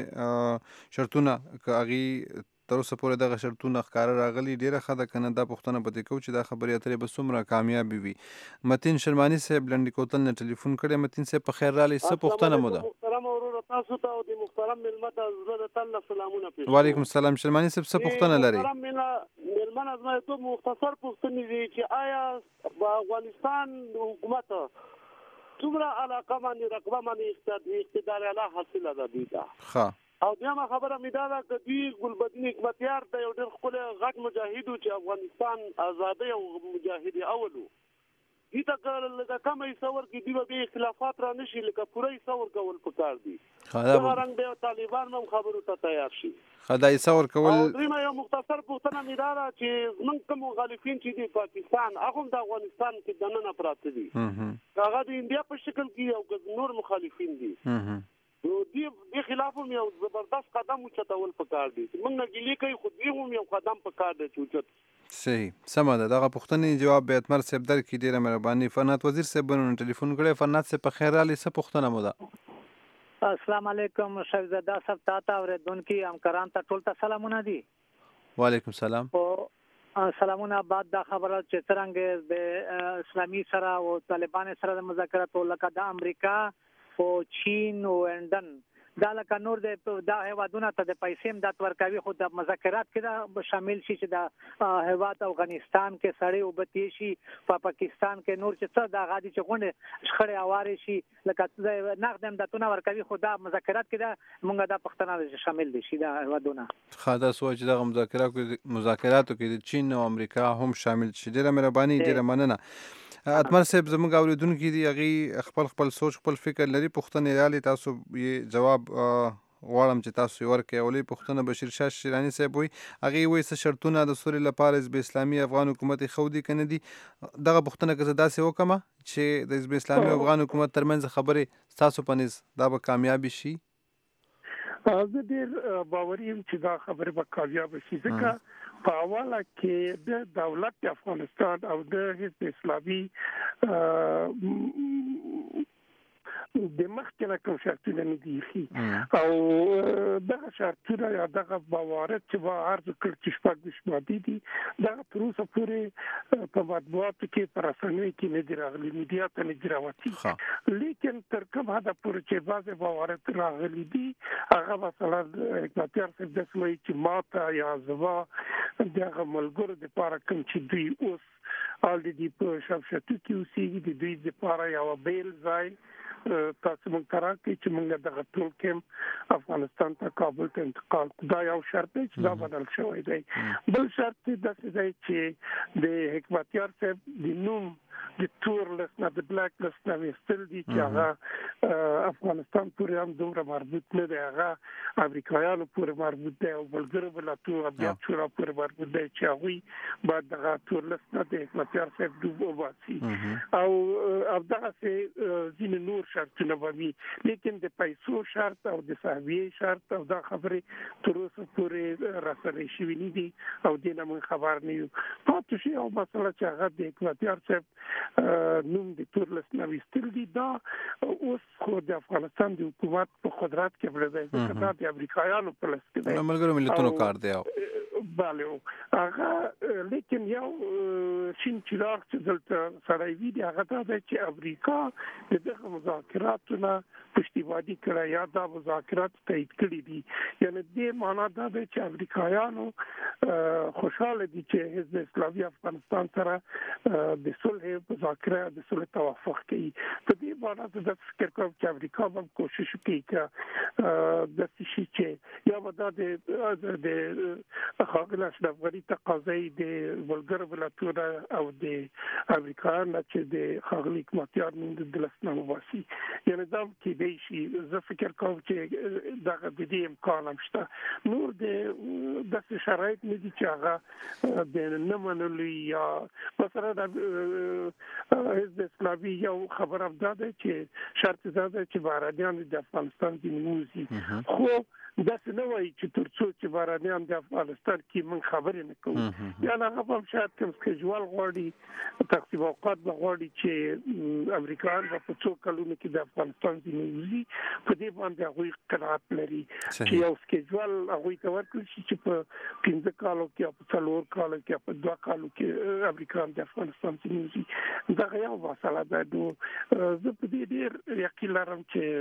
چې شرطونه که هغې تر اوسه پورې دغه شرطونه ښکاره راغلي ډېره ښه ده که نه دا پوښتنه به دې کوو چې دا خبرې اترې به څومره کامیابې وي. متین شرماني صاحب لنډي کوتل نه ټلیفون کړی. متین صاحب په خیر راغلی. څه پوښتنه مو ده؟ محترم وروره تاسو ته او د محترم میلمه ته زه د تل نه سلامونه پیښ کوم. وعلیکم السلام. شرماني صاحب څه پوښتنه لرئ؟ محترم میلمه نه زما یو مختصر پوښتنې دي چې آیا په افغانستان حکومت څومره علاقه باندې رقبه باندې اقتدار اعلی حاصله ده دوی ته؟ ښه او دیمه خبره مې دا ده که دوی ګلبدین حکمتیار ته یو ډېر ښکلی غټ مجاهد و چې افغانستان ازادۍ او مجاهد اول و دوی ته که لږه کمه حصه ورکړي دوی به بیا اختلافات را نه شي لکه پوره حصه ورکول پکار دي دغه رنګ بیا طالبان هم خبرو ته تیار شي. ښه دا حصه ورکول. او دریمه یو مختصر پوښتنه مې دا ده چې زموږ کوم مخالفین چې دي پاکستان هغه هم د افغانستان کې دننه پراته دي که هغه د انډیا په شکل کې او که نور مخالفین دي نو دې خلاف هم یو زبردست قدم اوچتول پکار دی چې موږ نه ګیلې کوي خو دوی هم یو قدم پکار دی چې اوچت. صحیح سمه ده. دغه پوښتنې جواب به اتمر صاحب درکړي. ډېره مهرباني. فرنات وزیر صاحب به نن ټلیفون کړی. فرنات صاحب په خیر راغلی. څه پوښتنه مو ده؟ السلام علیکم شهزاده صاحب تا ته اورېدونکي همکاران ته ټول ته سلامونه دي. وعلیکم السلام. سلامونه. بعد دا خبره چې څرنګه د اسلامي سره او طالبان سره د مذاکراتو لکه د امریکا او چین او لندن دا لکه نور دا هیوادونه ته د پیسې امداد ورکوي خو د مذاکرات کې دا شامل شي چې د هیواد افغانستان کې سړی اوبه شي په پاکستان کې نور چې څه دا غادي چې غونډې شخړې هوارې شي لکه نقد امدادونه ورکوي خو دا مذاکرات کې دا مونږ دا پښتنه شامل دي شي دا هیوادونه. ښه دا سوچ دغه مذاکراتو کې د چین او امریکا هم شامل شي. ډېره مهرباني. ډېره مننه. اتمر صاحب زموږ اوریدونکي دي هغې خپل سوچ خپل فکر لري. پوښتنې رالي تاسو یې جواب غواړم چې تاسو یې ورکړئ. اولۍ پوښتنه بشیر شاه شیراني صاحب وایي هغې وایي څه شرطونه د سولې لپاره حزب اسلامي افغان حکومت یې ښودي که نه دي. دغه پوښتنه که زه داسې وکړم چې د حزب اسلامي او افغان حکومت ترمنځ خبرې ستاسو په نظر دا به کامیابې شي؟ زه ډېر باوري یم چې دا خبرې به کامیابه شي ځکه په اوله کې د دولت افغانستان او د حزب اسلامي د مخکې نه کوم شرطونه نه دي ایښي او دغه شرطونه یا دغه موارد چې به عرض کړ چې شپږ مادې دي دغه تر اوسه پورې په مطبوعاتو کې په رسنیو کې نه دي راغلي میډیا ته نه دي راوتي لیکن تر کوم حده پورې چې بعضې موارد راغلي دي هغه مثلا حکمتیار صاحب داسې وایي چې ماته یا زما د هغه ملګرو دپاره کوم چې دوی اوس الریډي په شفشتو کې اوسېږي د دوی دپاره یوه بیل ځای تاسو موږ ته راکړئ چې موږ دغه ټول کیمپ افغانستان ته کابل ته انتقال کړو. دا یو شرط دی چې دا بدل شوی دی. بل شرط داسې دی چې د حکمتیار صاحب د نوم د تور لیست نه د بلیک لیست نه وستل دي چې هغه افغانستان پورې هم دومره مربوط نه دی، هغه امریکایانو پورې مربوط دی او بلګرو بلاتو بیا شورا پورې مربوط دی چې هغوی باید دغه تور لیست نه د حکمتیار صاحب ډوب وباسي او دغه ځینې نور شرطونه به وي، لیکن د پیسو شرط او د صحبیې شرط او دا خبرې تر اوسه پورې راسره شوي نه دي او دې نه موږ خبر نه یو. پاتې شي او مسله چې هغه د حکمتیار صاحب نوم د تور لیست نه ویستل دي، دا اوس خو د افغانستان د حکومت په قدرت کې پرې دی، ځکه دا د امریکایانو په لیست کې دی، ملګرو ملتونو کار دی. بله هغه لیکن یو شین چراغ چې دلته سړی وي دی هغه دا دی چې امریکا د دغه مذاکراتو نه پشتیبانی کړی یا دا مذاکرات تایید کړي دي، یعنی دې معنا دا دی چې امریکایانو خوشاله دي چې حزب اسلامي افغانستان سره د صلح مذاکره د صلح توافق کوي. په دې معنا د فکر کوم چې امریکا هم کوشش کوي چې د شي چې یا ودا د خاغله اشرف غني تقاضای د بلګر بلاتونه او د امریکایانو چې د خاغلی حکومتیار نوم د دلسنامه واسي، یعنی دا کې دی شي زه فکر کوم چې دغه د دې امکان هم شته. نور د داسې شرایط نه دي چې هغه د نه منلو یا مثلا د حزب اسلامي یو خبر هم دا دی چې شرط دا دی چې بهرنیان د افغانستان د نوزي، خو داسې نه وایي چې تر څو چې بهرنیان د افغانستان کې موږ خبرې نه کوو، یا هغه هم شاید کوم سکیجوال غواړي تقسیم اوقات غواړي چې امریکایان په څو کلونو کې د افغانستان د نوزي په دې باندې هغه قناعت لري چې یو سکیجوال هغه ته ورکړي چې په 15 کالو کې او په 4 کالو کې په 2 کالو کې امریکایان د افغانستان د نوزي. دا یو مسله ده. زه په دې ډیر یقین لرم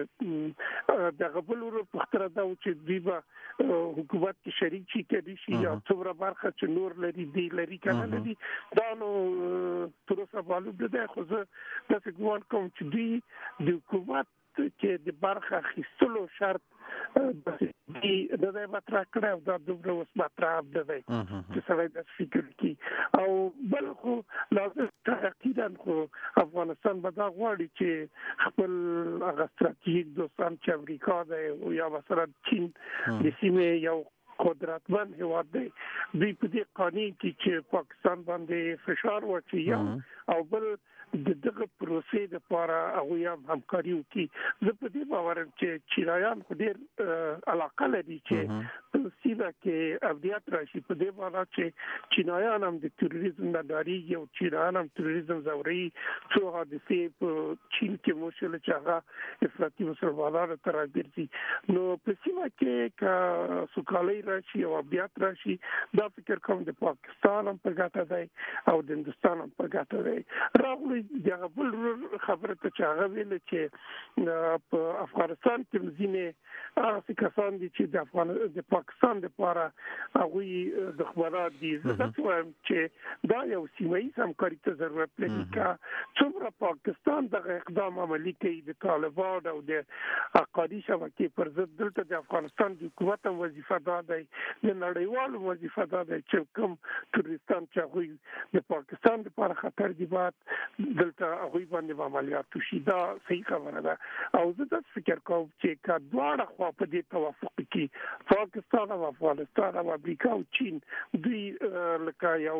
چې د غبلور په خاطر دا چې دوی به حکومت کې شریک شي کېدي شي یا څومره برخه چې نور لري دی لري کنه لري دا نو تر اوسه معلوم ده، خو زه داسې ګومان کوم چې دوی د حکومت کې د برخه اخیستلو شرط د دې مطرح کړه او دا دومره اوس مطرح ده چې سړی د فکر کې او بل خو لازم تاکیداً خو افغانستان به دا غواړي چې خپل هغه ستراتیژیک دوستان چې امریکا ده او یا مثلا چین د سیمې یو قدرتمن هیواد دی، دوی په دې قانون کې چې پاکستان باندې فشار واچي او بل دغه پروسې د لپاره هغه همکاري وکړي. زه په دې باور یم چې چینایان خو ډېر علاقه لري چې په سیمه کې امنیت راشي، په دې معنی چې چینایان هم د تروریزم نه ډارېږي او چینایان هم تروریزم ځوروي. څو حادثې په چین کې وشول چې هغه افراطي مسلمانانو ته راګرځي، نو په سیمه کې که سوکالي راشي او امنیت راشي دا فکر کوم د پاکستان هم په ګټه دی او د هندوستان هم په ګټه دی. راغلی دغه بل خبره ته چې هغه ویل چې په افغانستان کې ځینې هغه کسان دي چې د پاکستان لپاره هغه د خبرات دي، زه وایم چې دا یو سیمه‌ایز همکاري ته ضرورت لري چې څومره پاکستان دغه اقدام عملی کوي د طالبان او د حقانی شبکې پر ضد، دلته د افغانستان د حکومت وظیفه دا دی، د نړیوالو وظیفه دا دی چې کوم تروریستان چې هغه د پاکستان لپاره خطر دي باید دلته هغه باندې عملیات وشي. دا صحیح خبره ده او زه د فکر کوم چې کا دواړه خوا په دې توافق کې پاکستان او افغانستان او امریکا او چین دوی لکه یو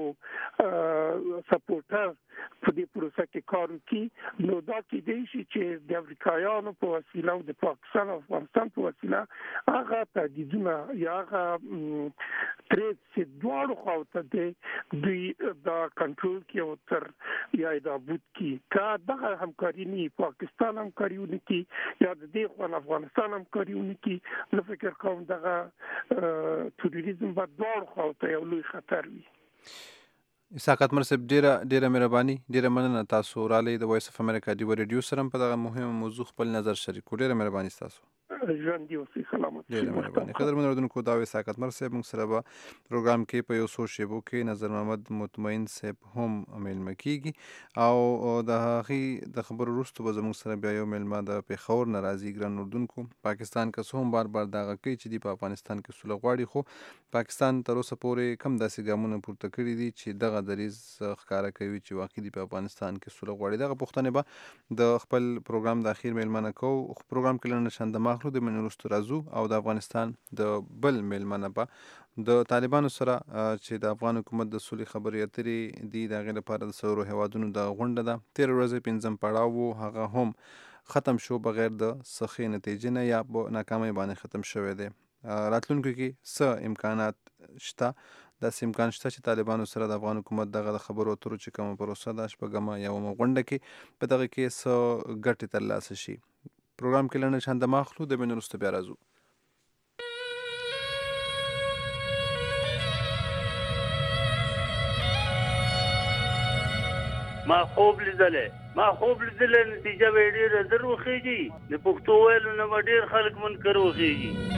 سپورټر په دې پروسه کې کار وکړي، نو دا کېدای شي چې د امریکایانو په وسیله او د پاکستان او افغانستان په وسیله هغه تهدیدونه یا هغه ترې چې دواړو خواو ته دوی دا کنټرول کې او تر یا دا بود کې کا دغه همکاري نه پاکستان همکاري ونکي یا د دې خو افغانستان همکاري ونکي، زه فکر کوم دغه تروریزم په دواړو خواو ته یو لوی خطر وي. اسحاق مرسب ډیره مهرباني، ډیره مننه تاسو را لې د وایس اف امریکا دی ریډیو سره په دغه مهمه موضوع خپل نظر شریک کړو. ډیره مهرباني تاسو. ژوندي اوسئ. سلامت. ډېره مهرباني. قدرمن اردوونکو دا وې ساکت مر صاحب موږ سره به پروګرام کې په یو څو شیبو کې نظر محمد مطمئن صاحب هم میلمه کیږي او د هغې د خبرو وروسته به زموږ سره بیا یو میلمه د پېښور نه راځي. ګران اردوونکو پاکستان که څه هم بار بار دغه کوي چې دی په افغانستان کې سوله غواړي، خو پاکستان تر اوسه پورې کم داسې ګامونه پورته کړي دي چې دغه دریځ ښکاره کوي چې واقعي دی په افغانستان کې سوله غواړي. دغه پوښتنې به د خپل پروګرام د اخیر میلمانه کوو. پروګرام کې لنډه شانده ماخلو د مننې وروسته راځو او د افغانستان د بل میلمانه به د طالبانو سره چې د افغان حکومت د سولې خبرې اترې دي د هغې لپاره د څلورو هیوادونو د غونډه ده. تېره ورځ پنځم پړاو و، هغه هم ختم شو بغیر د څه ښې نتیجې نه یا په ناکامۍ باندې ختم شوی دی. راتلونکو کې څه امکانات شته؟ داسې امکان شته چې طالبانو سره د افغان حکومت دغه د خبرو اترو چې کومه پروسه ده شپږمه یومه غونډه کې په دغه کې څه ګټې ترلاسه شي. پروګرام کې لنډه شانده ماخلو د مننې وروسته بیا راځو. ما خوب لیدلې نتیجه به ډېره زر وخېږي. د پښتو ویلو نه به ډېر خلک منکر وخېږي.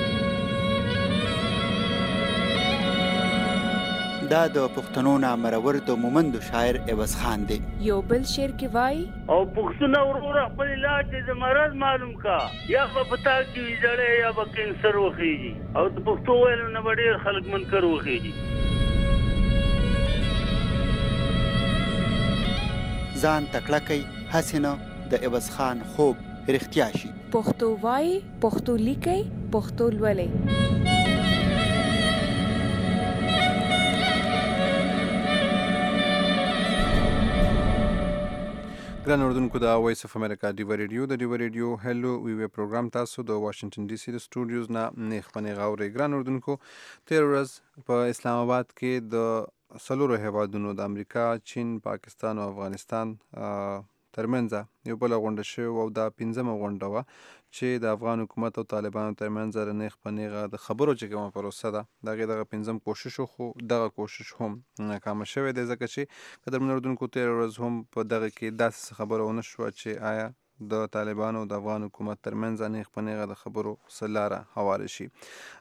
دا د پښتنو نامرور د مومندو شاعر عوض خان دی. یو بل شعر کې وایي او پښتون وروره خپل علاج د مرض معلوم کا، یا به پتا کې ویځړې یا به کینسر وخېږي. او د پښتو ویلو نه به ډېر خلک منکر وخېږي. ځان تکړه کوي هسې نه د عوض خان خوب رښتیا شي. پښتو وایي، پښتو لیکي، پښتو لولئ. ګران اردوونکو د وایس اف امریکا ډیوه ریډیو د ډیوه ریډیو هلو وی پروګرام تاسو د واشنگټن ډي سي د سټوډیوز نه نیخ پنې غاوري. ګران اردوونکو تیر ورځ په اسلام آباد کې د څلورو هیوادونو د امریکا، چین، پاکستان او افغانستان ترمنځ یو بله غونډه شوې او دا پنځمه غونډه وه چې د افغان حکومت او طالبانو ترمنځ نیغ په نیغه د خبرو چې کومه پروسه ده د هغې دغه پنځم کوشش و، خو دغه کوشش هم ناکامه شوی دی ځکه چې قدرمن اردوونکو تېره ورځ هم په دغه کې داسې خبره ونه شوه چې آیا د طالبانو او د افغان حکومت ترمنځ نیغ په نیغه د خبرو څه لاره هواره شي.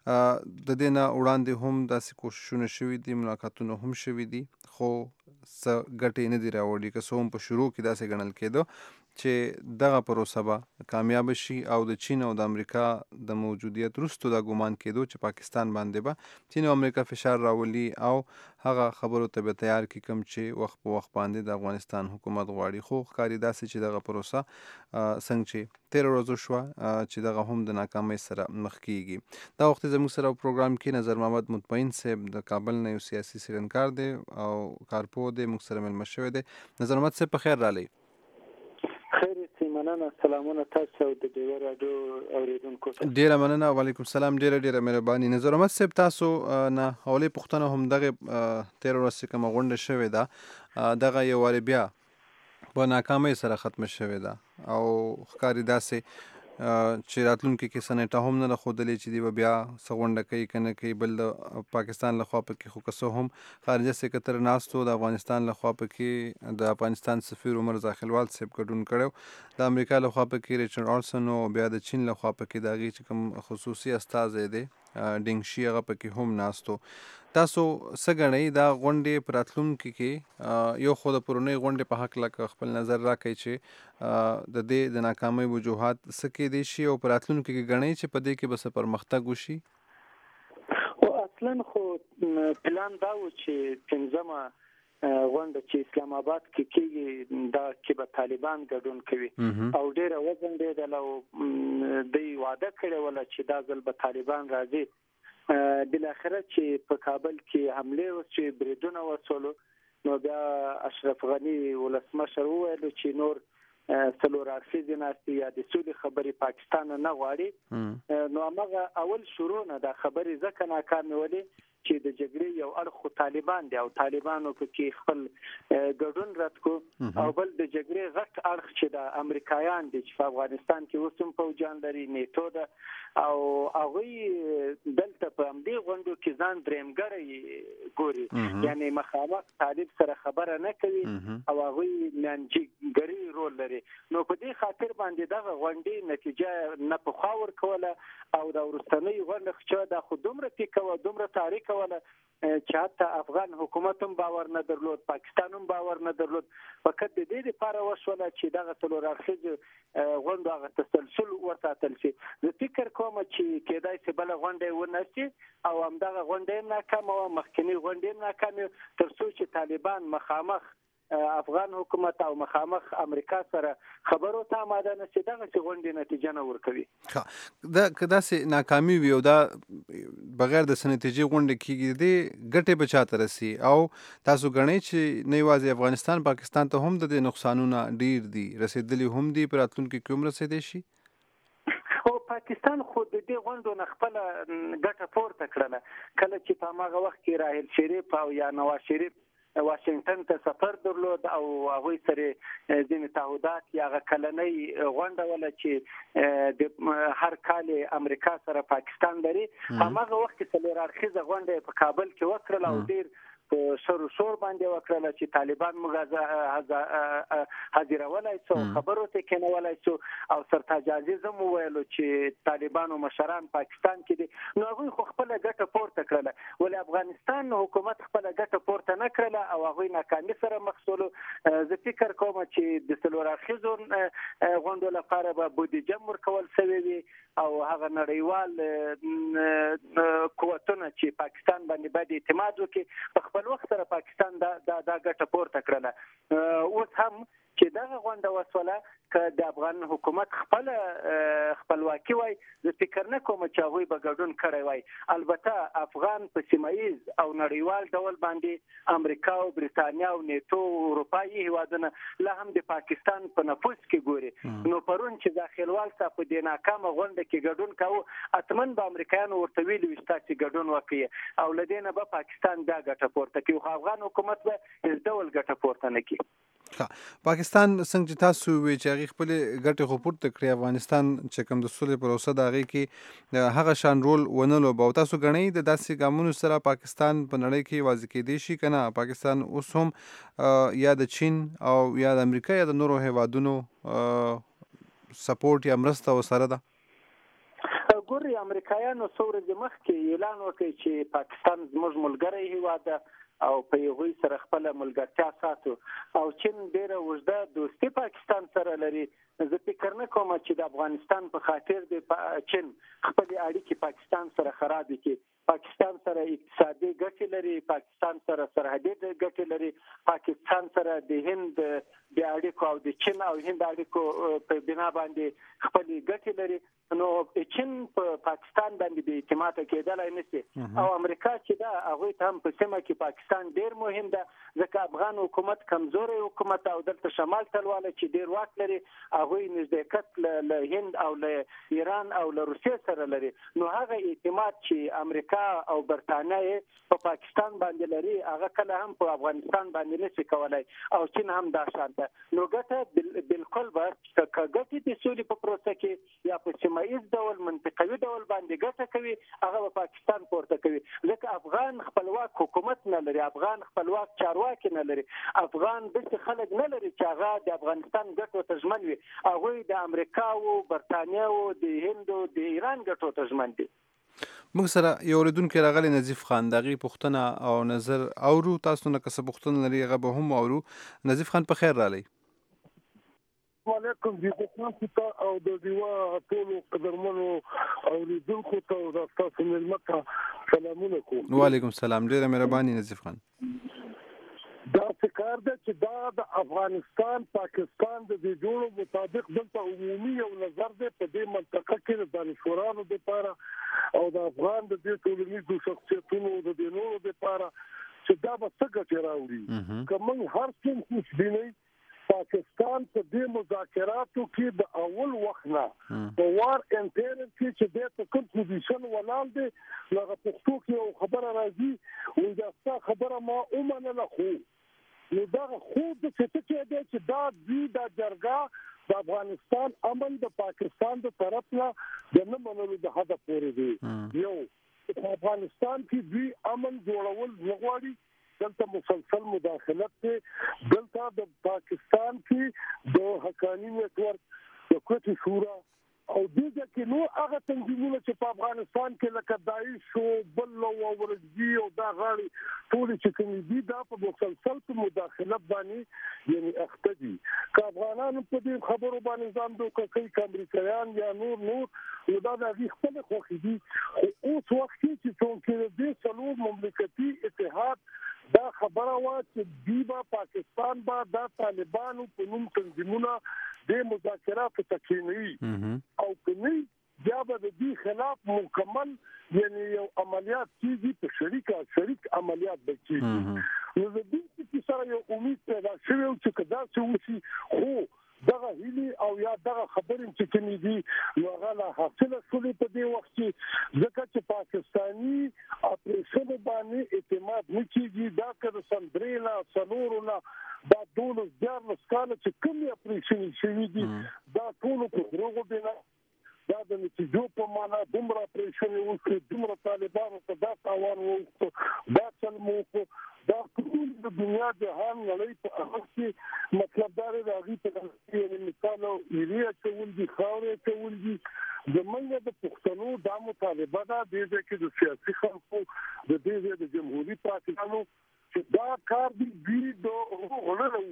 د دې نه وړاندې هم داسې کوششونه شوي دي، ملاقاتونه هم شوي دي، خو څه ګټې نه دي راوړي. که څه هم په شروع کې داسې ګڼل کېده چې دغه پروسه به کامیاب شي او د چین او د امریکا د موجودیت وروسته دا ګمان کېدو چې پاکستان باندې به چین او امریکا فشار راولي او هغه خبرو ته به تیار کړي کوم چې وخت په وخت باندې د افغانستان حکومت غواړي. خو ښکاري داسې چې دغه پروسه څنګه چې تېره ورځ شوه چې دغه هم د ناکامۍ سره مخ کېږي. دا وخت زموږ سره پروګرام کې نظر محمد مطمئن صاحب د کابل نه یو سیاسي څېړنکار دی او کارپوه دی، موږ سره مېلمه شوی دی. نظر محمد صاحب په خیر راغلی. خیر سي، مننه. سلامونه تاسو او د ډیوه راډیو اوریدونکو ته. ډیره مننه. وعلیکم السلام. ډیره مهرباني. نظر محمد صاحب تاسو نه اولې پوښتنه هم دغه تېره ورځ چې کومه غونډه شوې ده دغه یو وارې بیا په ناکامۍ سره ختمه شوې ده او ښکاري داسې چې راتلونکي کې څه نیټه هم نه ده ښودلې چې دوی به بیا څه غونډه کوي که نه کوي. بل د پاکستان لخوا پکې خو که څه هم خارجه سکرټر ناست و، د افغانستان لخوا پکې د افغانستان سفیر عمر ذاخلوال صاحب ګډون کړی، د امریکا لخوا پکې ریچارډ آلسن او بیا د چین لخوا پکې د هغې چې کوم خصوصي استازی دی ډینګ شي هغه پکې هم ناست و. تاسو څه ګڼئ دا غونډې په راتلونکي کې یو خو د پرونۍ غونډې په هکله که خپل نظر راکړئ چې د دې د ناکامۍ وجوهات څه کیدی شي او په راتلونکي کې ګڼئ چې په دې کې به څه پرمختګ وشي؟ اصلا خو پلان دا و چې پنځمه غونډه چې اسلام آباد کې کېږي دا کې به طالبان ګډون کوي او ډېره وځنډېدله او دوی وعده کړې وله چې دا ځل به طالبان راځي. بالاخره چې په کابل کې حملې وشوې، بریدونه وشولو، نو بیا اشرف غني ولسمشر وویلو چې نور څلور اړخیزې ناستې یا د سولې خبرې پاکستان نه غواړي. نو هماغه اول شروع نه دا خبرې ځکه ناکامې ولې چې د جګړې یو اړخ طالبان دي او طالبانو کې خپل ګډون رد کو او بل د جګړې غټ اړخ چې د امریکایان دي چې په افغانستان کې اوس هم فوجان لري نیټو ده او هغه دلته په همدې غونډو کې ځان درېمګړی ګوري یعنی مخامخ طالب سره خبره نه کوي او هغه میانجیګری رول لري نو په دې خاطر باندې دا غونډې نتیجه نه په خاور کوله او د ورستنی غونډه چې دا خو دومره ټیکه و دومره تاریخ ولا چې حتی افغان حکومت هم باور نه درلود پاکستان هم باور نه درلود فقط د دې لپاره وشوله چې دغه څلور اړخیز غونډه هغه تسلسل وساتل شي زه فکر کوم چې کېدای شي بل غونډه ونشي او همدغه غونډه ناکامه او مخکنی غونډه ناکامه تر څو چې طالبان مخامخ افغان حکومت او مخامخ امریکا سره خبرو ته آماده نشي دغه غونډې نتیجه نه ورکوي دا کداسې ناکامي وي او دا بغیر د نتیجې غونډې کېږي د ګټې به چاته رسي او تاسو ګڼئ چې نه یوازې افغانستان پاکستان ته هم د نقصانونه ډیر دي رسېدلي هم دي په راتلونکي کې هم رسېدی شي او پاکستان خو د دې غونډو نه خپل ګټه پورته کړله کله چې په هغه وخت کې راحیل شریف او یا نواز شریف واشنگټن ته سفر درلود او هغه سره ځینې تعهدات یا کلنۍ غونډه ولا چې د هر کال امریکا سره پاکستان لري هغه وخت کې څلور اړخیزه غونډه په کابل کې وکړه او ډیر شور باندې وکړه چې طالبان مغازه حاضرولای شو خبرو ته کېنولای شو او سرتاج عزیز هم ویلو چې طالبانو مشران پاکستان کې دي نو هغه خو خپل ګټه پورته کړله ولې افغانستان حکومت خپل ګټه پورته نه کړله او هغه ناکامي سره مخ شول زه فکر کوم چې د څلور اړخیزو غونډو لپاره به بودیجه ورکول شوی وي او هغه نړیوال قوتونه چې پاکستان باندې باید اعتماد وکړي په وخت سره پاکستان دا ګټه پورته کړله اوس هم چې دا غونډه وسوله ک د افغان حکومت خپلواکي وای زه فکر نه کوم چې هغه به ګډون کړی وای البته افغان په سیمایي او نړیوال ډول باندې امریکا او بریتانیا او نیټو او اروپایي هیوادونه لا هم د پاکستان په نفوذ کې ګوري نو پرون چې داخلوال څخه په دې ناکامه غونډه کې ګډون کاوه اتمن به امریکایانو ورته ویلي وي چې ګډون وکړي او لدینه به پاکستان دا ګټه پورته کوي خو افغان حکومت به هیڅ ډول ګټه پورته نه کوي پاکستان څنګه چې تاسو وی چې هغه خپل ګټه خو پورته کړی افغانستان چې کوم د سولې پروسه د هغه کې هغه شان رول ونه لوباو تاسو غنئ د داسې ګامونو سره پاکستان په نړۍ کې واځي کېدی شي کنه پاکستان اوس هم یا د چین او یا د امریکا یا د نورو هیوادونو سپورټ یا مرسته وسره ده ګوري امریکایانو څورې مخکې اعلان وکړي چې پاکستان زموږ ملګری هیواد ده او په یوه سره خپل ملګرتیا ساتو او چین ډیره وژده دوستي پاکستان سره لري زه فکر نه کوم چې د افغانستان په خاطر د چین خپل اړیکې پاکستان سره خراب کړي پاکستان سره اقتصادي ګټې لري پاکستان سره سرحدي ګټې لري پاکستان سره د هند د اړیکو او د چین او هند اړیکو په بنا باندې خپل ګټې لري نو چین په پاکستان باندې به اعتماد کېدلای نشي او امریکا چې دا هغه ته هم په سیمه کې پاکستان ډیر مهم ده ځکه افغان حکومت کمزوري حکومت او دلته شمال تلواله چې ډیر واک لري هغه نزدېکت له هند او له ایران او له روسیې سره لري نو هغه اعتماد چې امریکا او برتانیه په پاکستان باندې لري هغه کله هم په افغانستان باندې نشي کولای او چین هم دا شانته نو ګټه بالکل به ګټه د سولې په پروسه کې یا په سیمایي ډول منطقوي ډول باندې ګټه کوي هغه په پاکستان پورته کوي ځکه افغان خپلواک حکومت نه لري افغان خپلواک چارواکي نه لري افغان د خلک نه لري چې هغه د افغانستان ګټو ته ژمن وي هغه د امریکا او برتانیه او د هند او د ایران ګټو ته ژمن دي موږ سره یو اوریدونکو راغلی نظیف خان دغه پوښتنه او نظر اورو تاسو نه کسب پوښتنه لري هغه به هم اورو نظیف خان په خیر رالی وعلیکم دې او د دیوا ټول قدرمنو اوریدونکو ته او تاسو ملمت سلامونه کوم وعلیکم السلام ډیره مهرباني نظیف خان دا څکار ده چې دا د افغانستان پاکستان د دې جوړو مطابق دلته عمومي یو نظر دی په دې منطقه کې د دانشورانو لپاره او د افغان د دې ټولنیزو شخصیتونو د دې نورو لپاره چې دا به څه ګټه راوړي که موږ هر څومره خوشبینئ پاکستان په دې مذاکراتو کې د اول وخت نه په وار انټرنل کې چې د کوم پوزیشن ولال دي لکه پښتو کې یو خبره راځي او دا خبره ما ومنله خو نو دا خو د څه کې چې دا د جرګه د افغانستان امن د پاکستان د طرف نه د نه منلو د هدف پورې دی یو په افغانستان کې دوی امن جوړول غواړي دلته مسلسل مداخلت دی دلته د پاکستان کې د حقانی نیټورک د کوټي شورا او دغه کې نو هغه تنظیمونه چې په افغانستان کې لکه داعش او بل او ورځي او دا غاړي ټول چې کوم دي دا په مسلسل په مداخلت باندې یعنی اخته دي که افغانانو په دې خبرو باندې ځان دوه کوي امریکایان یا نور نو دا د خپل خوخي دي اوس وخت چې څنګه دې څلور مملکتي اتحاد دا خبره وا چې دیبا پاکستان با دا طالبانو په نوم تنظیمونه د مذاکرات تکینی او کني بیا به د دې خلاف مکمل یعنی یو عملیات کیږي په شریک عملیات وکړي نو د دې چې سره یو امید پیدا شوی چې کدا څه وشي خو دغه هیلي او یا دغه خبرې چې کومې دي نو هغه لا حاصله شولې په دې وخت کې ځکه چې پاکستاني اپریشن باندې اعتماد نه کیږي دا کړه سندرینا سنورنا دا ټول ځار مسکاله چې کوم اپریشن شوی دي دا ټول په دروغو بنا دا د نتیجو په معنا دومره اپریشن وکړي دومره طالبانو ته دا تاوان وکړي دا څلمو دا ټول د دنیا جهان نړۍ په هغه کې مطلب دا راغی په یعنی مثال ایریا چې ولدي خاورې ته ولدي زمونږ د پښتنو د مطالبه دا د دې کې د سیاسي خلکو د دې د جمهوریت پارټیانو چې دا کار دی د غوړو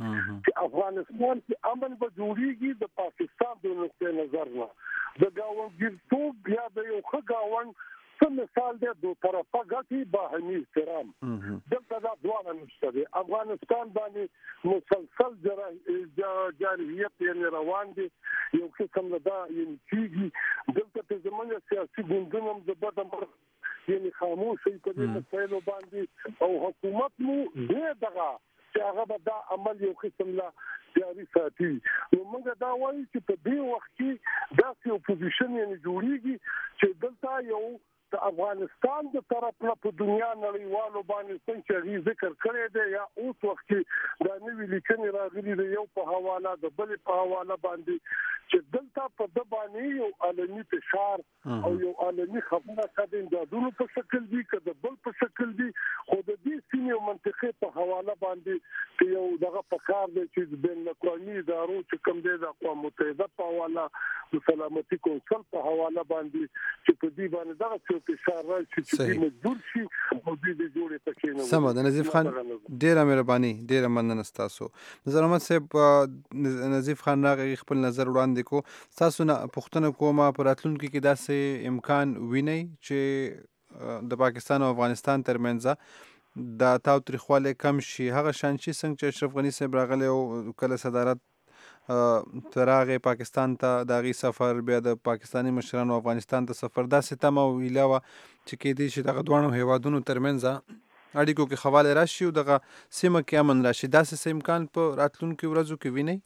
چې افغانستان کې امن به جوړیږي د پاکستان د نقطه نظر نه د گاونډیتوب یا د یو ښه گاوند څه مثال دی دوه طرفه ګټي باهمي احترام دلته دا دواړه نشته دي افغانستان باندې مسلسل جارحیت یې روان دي یو قسم دا یې کیږي دلته په زمانه سیاسي ګوندونو د بدن یعنی خاموش په دې مسایلو باندې او حکومت مو دغه چې هغه به دا عمل یو قسم لا جاري ساتي نو موږ دا وایو چې په دې وخت کې دا اپوزیشن یې جوړیږي چې دلته یو د افغانستان د طرف نه په دنیا نړیوالو باندې څنګه ذکر کړی دی یا اوس وخت کې دا نوې لیکنې راغلي دی یو په حواله د بل په حواله باندې چې دلته په د باندې یو عالمي فشار او یو عالمي خبره کده اندازونو په شکل دي کده بل په شکل دي خو د دې سیمې منطقې په حواله باندې یو دغه پکار دی چې بین الاقوامي ادارو چې کوم دی د اقوام متحده په حواله د سلامتي کونسل په حواله باندې چې په دې باندې دغه فشار راشي چې مجبور شي او دې جوړې پکې نه سم ده نظیف خان ډیره مهرباني ډیره مننه تاسو نظر احمد صاحب نظیف خان راغی خپل نظر وړاندې کو تاسو نه پوښتنه کومه پر راتلونکي کې داسې امکان ویني چې د پاکستان او افغانستان ترمنځ دا تاوتریخوالی کم شي هغه شان چې څنګه چې اشرف غنی صاحب راغلی او کله صدارت تراغه پاکستان ته داغي سفر بیا د پاکستانی مشرانو افغانستان ته سفر دا ستما او علاوه چې کې دي چې دغه دوه هیوادونو ترمنځ اړیکو کې خواله راشي او دغه سیمه کې امن راشي دا څه امکان په راتلونکو ورځو کې ویني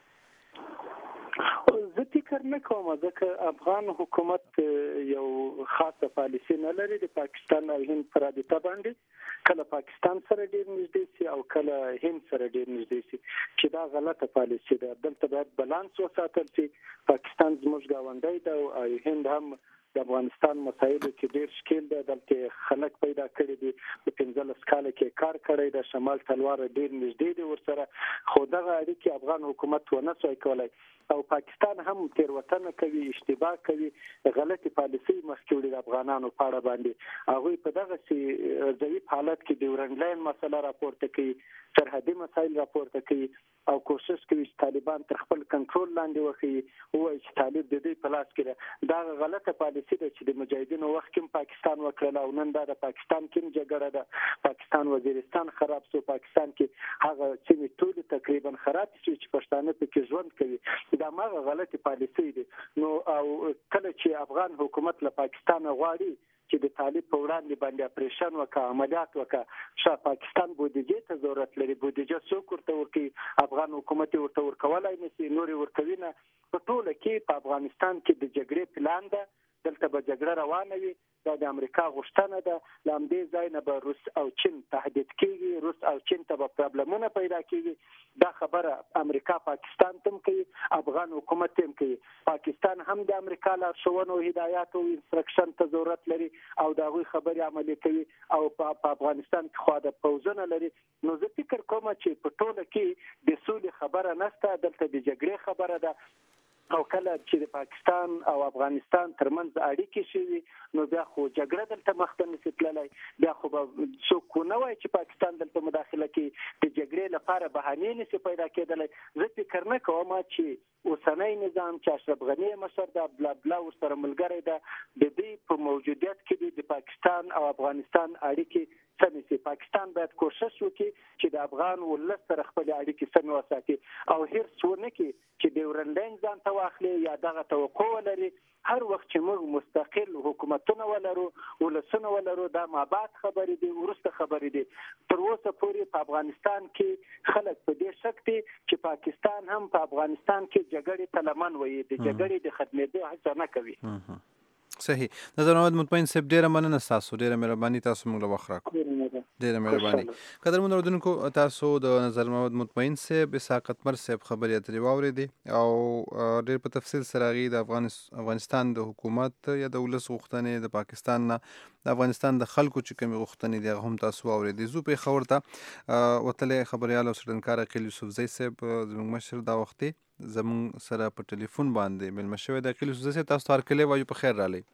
فکر نه کوم ځکه افغان حکومت یو خاصه پالیسي نه لري د پاکستان او هند پر رابطه باندې کله پاکستان سره ډیر نږدې سي او کله هند سره ډیر نږدې سي چې دا غلطه پالیسي ده دلته باید بالانس وساتل شي پاکستان زموږ گاونډی ده او هند هم د افغانستان مسایلو کې ډیر شکیل ده دلته خلک پیدا کړي دي په 15 کال کې کار کړی د شمال تلوار ډیر نږدې دي ورسره خو دغه اړیکې افغان حکومت ونه سوی کولای او پاکستان هم تیروتنه کوي اشتباه کوي غلطي پالیسي مخکې وړي د افغانانو په اړه باندې هغه په دغه سي ضعیف حالت کې د ورنډلاین مسله راپورته کوي سرحدي مسایل راپورته کوي او کوشش کوي چې طالبان تر خپل کنټرول لاندې وخی او چې طالب د دې په لاس کې دا غلطه پالیسي ده چې د مجاهدینو وخت کې پاکستان وکړه او نن دا د پاکستان کې جګړه ده پاکستان وزیرستان خراب شو پاکستان کې هغه چې ټول تقریبا خراب شي چې پښتانه پکې ژوند کوي دا ماغه غلطي پالیسي دي نو او کله چې افغان حکومت له پاکستان غواړي چې د طالب په وړاندې باندې اپریشن وکړي عملیات وکړي شا پاکستان بودیجې ته ضرورت لري بودیجه څوک ورته ورکړي افغان حکومت ورته ورکولای نشي نور ورکوي نه په ټوله کې په افغانستان کې د جګړې پلان ده دلته به جګړه روانه وي. دا د امریکا غوښتنه ده. له همدې ځای نه به روس او چین تهدید کېږي، روس او چین ته به پرابلمونه پیدا کېږي. دا خبره امریکا پاکستان ته هم کوي، افغان حکومت هم کوي. پاکستان هم د امریکا لارښوونو او هدایاتو او انسترکشن ته ضرورت لري او د هغوی خبرې عملي کوي او په افغانستان کې خوا د پوځونه لري. نو زه فکر کوم چې په ټوله کې د سولې خبره نشته، دلته د جګړې خبره ده. او کله چې د پاکستان او افغانستان ترمنځ اړیکې شوي نو بیا خو جګړه دلته مخته نشي تللی. بیا خو به څوک نه وایي چې پاکستان دلته مداخله کوي، د جګړې لپاره بهانې نشي پیدا کېدلی. زه فکر نه کوم چې اوسنی نظام چې اشرف غني مشر د بلا ورسره ملګری ده، د دې په موجودیت کې د پاکستان او افغانستان اړیکې سمې شي. پاکستان باید کوشش وکړي چې د افغان ولس سره خپل اړیکې سمې وساتي او هیڅ ونه کړي چې ډیورنډ لاین ځان ته واخلي یا دغه توقع ولري. هر وخت چې موږ مستقل حکومتونه ولرو، ولسونه ولرو، دا مابعد خبرې دي، وروسته خبرې دي. تر اوسه پورې په افغانستان کې خلک په دې شک دي چې پاکستان هم په افغانستان کې جګړې ته لمن وایي، د جګړې د ختمېدو هڅه نه کوي. صحیح. نظر محمد مطمئن صاحب ډیره مننه تاسو، ډیره مهرباني، تاسو موږ له وخت راکړو، ډیره مهرباني. قدرمن اردوونکو، تاسو د نظر محمد مطمئن صاحب، اسحاق قطمر صاحب خبرې اترې واورېدې او ډیر په تفصیل سره هغې د افغانستان د حکومت یا د ولس غوښتنې، د پاکستان نه د افغانستان د خلکو چې کومې غوښتنې دي هغه هم تاسو واورېدې. زه پېښور ته وتلی خبریال او څېړنکار عقیل یوسفزی صاحب زموږ مشر دا وختې زموږ سره په ټلیفون باندې مېلمه شوی دی. عقیل یوسفزی صاحب، تاسو ته هرکلی وایو، په خیر راغلی.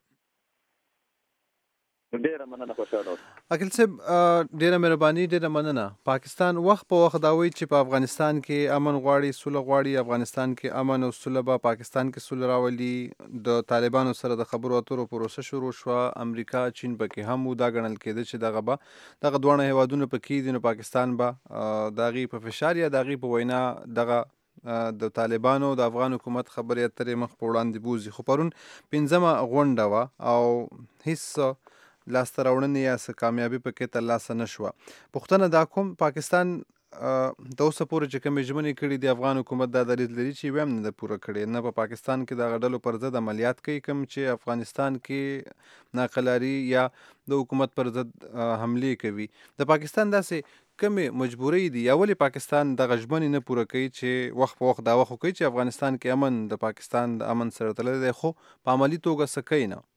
ډیره مننه، خوشاله اوسئ. عقیل صاحب ډیره مهرباني، ډیره مننه. پاکستان وخت په وخت دا وایي چې په افغانستان کې امن غواړي، سوله غواړي. افغانستان کې امن او سوله به پاکستان کې سوله راولي. د طالبانو سره د خبرو اترو پروسه شروع شوه، امریکا چین پکې هم و. دا ګڼل کېده چې دغه دواړه هیوادونه پکې دي، نو پاکستان به د هغې په فشار یا د هغې په وینا دغه د طالبانو د افغان حکومت خبرې اترې مخ په وړاندې بوځي. خو پرون 5مه غونډه وه او هیڅ لاسته راوړنې یا څه کامیابي پکې ترلاسه نه شوه. پوښتنه دا کوم، پاکستان د اوسه پورې چې کومې ژمنې کړي د افغان حکومت دا دریځ لري چې یوه هم نه ده پوره کړې، نه په پاکستان کې د هغه ډلو پر ضد عملیات کوي کوم چې افغانستان کې ناقلاري یا د حکومت پر ضد حملې کوي. د پاکستان داسې کومې مجبورۍ دي یا ولې پاکستان دغه ژمنې نه پوره کوي چې وخت په وخت دعوه خو کوي چې افغانستان کې امن د پاکستان د امن سره تړلی دی، خو په عملي توګه څه کوي نه؟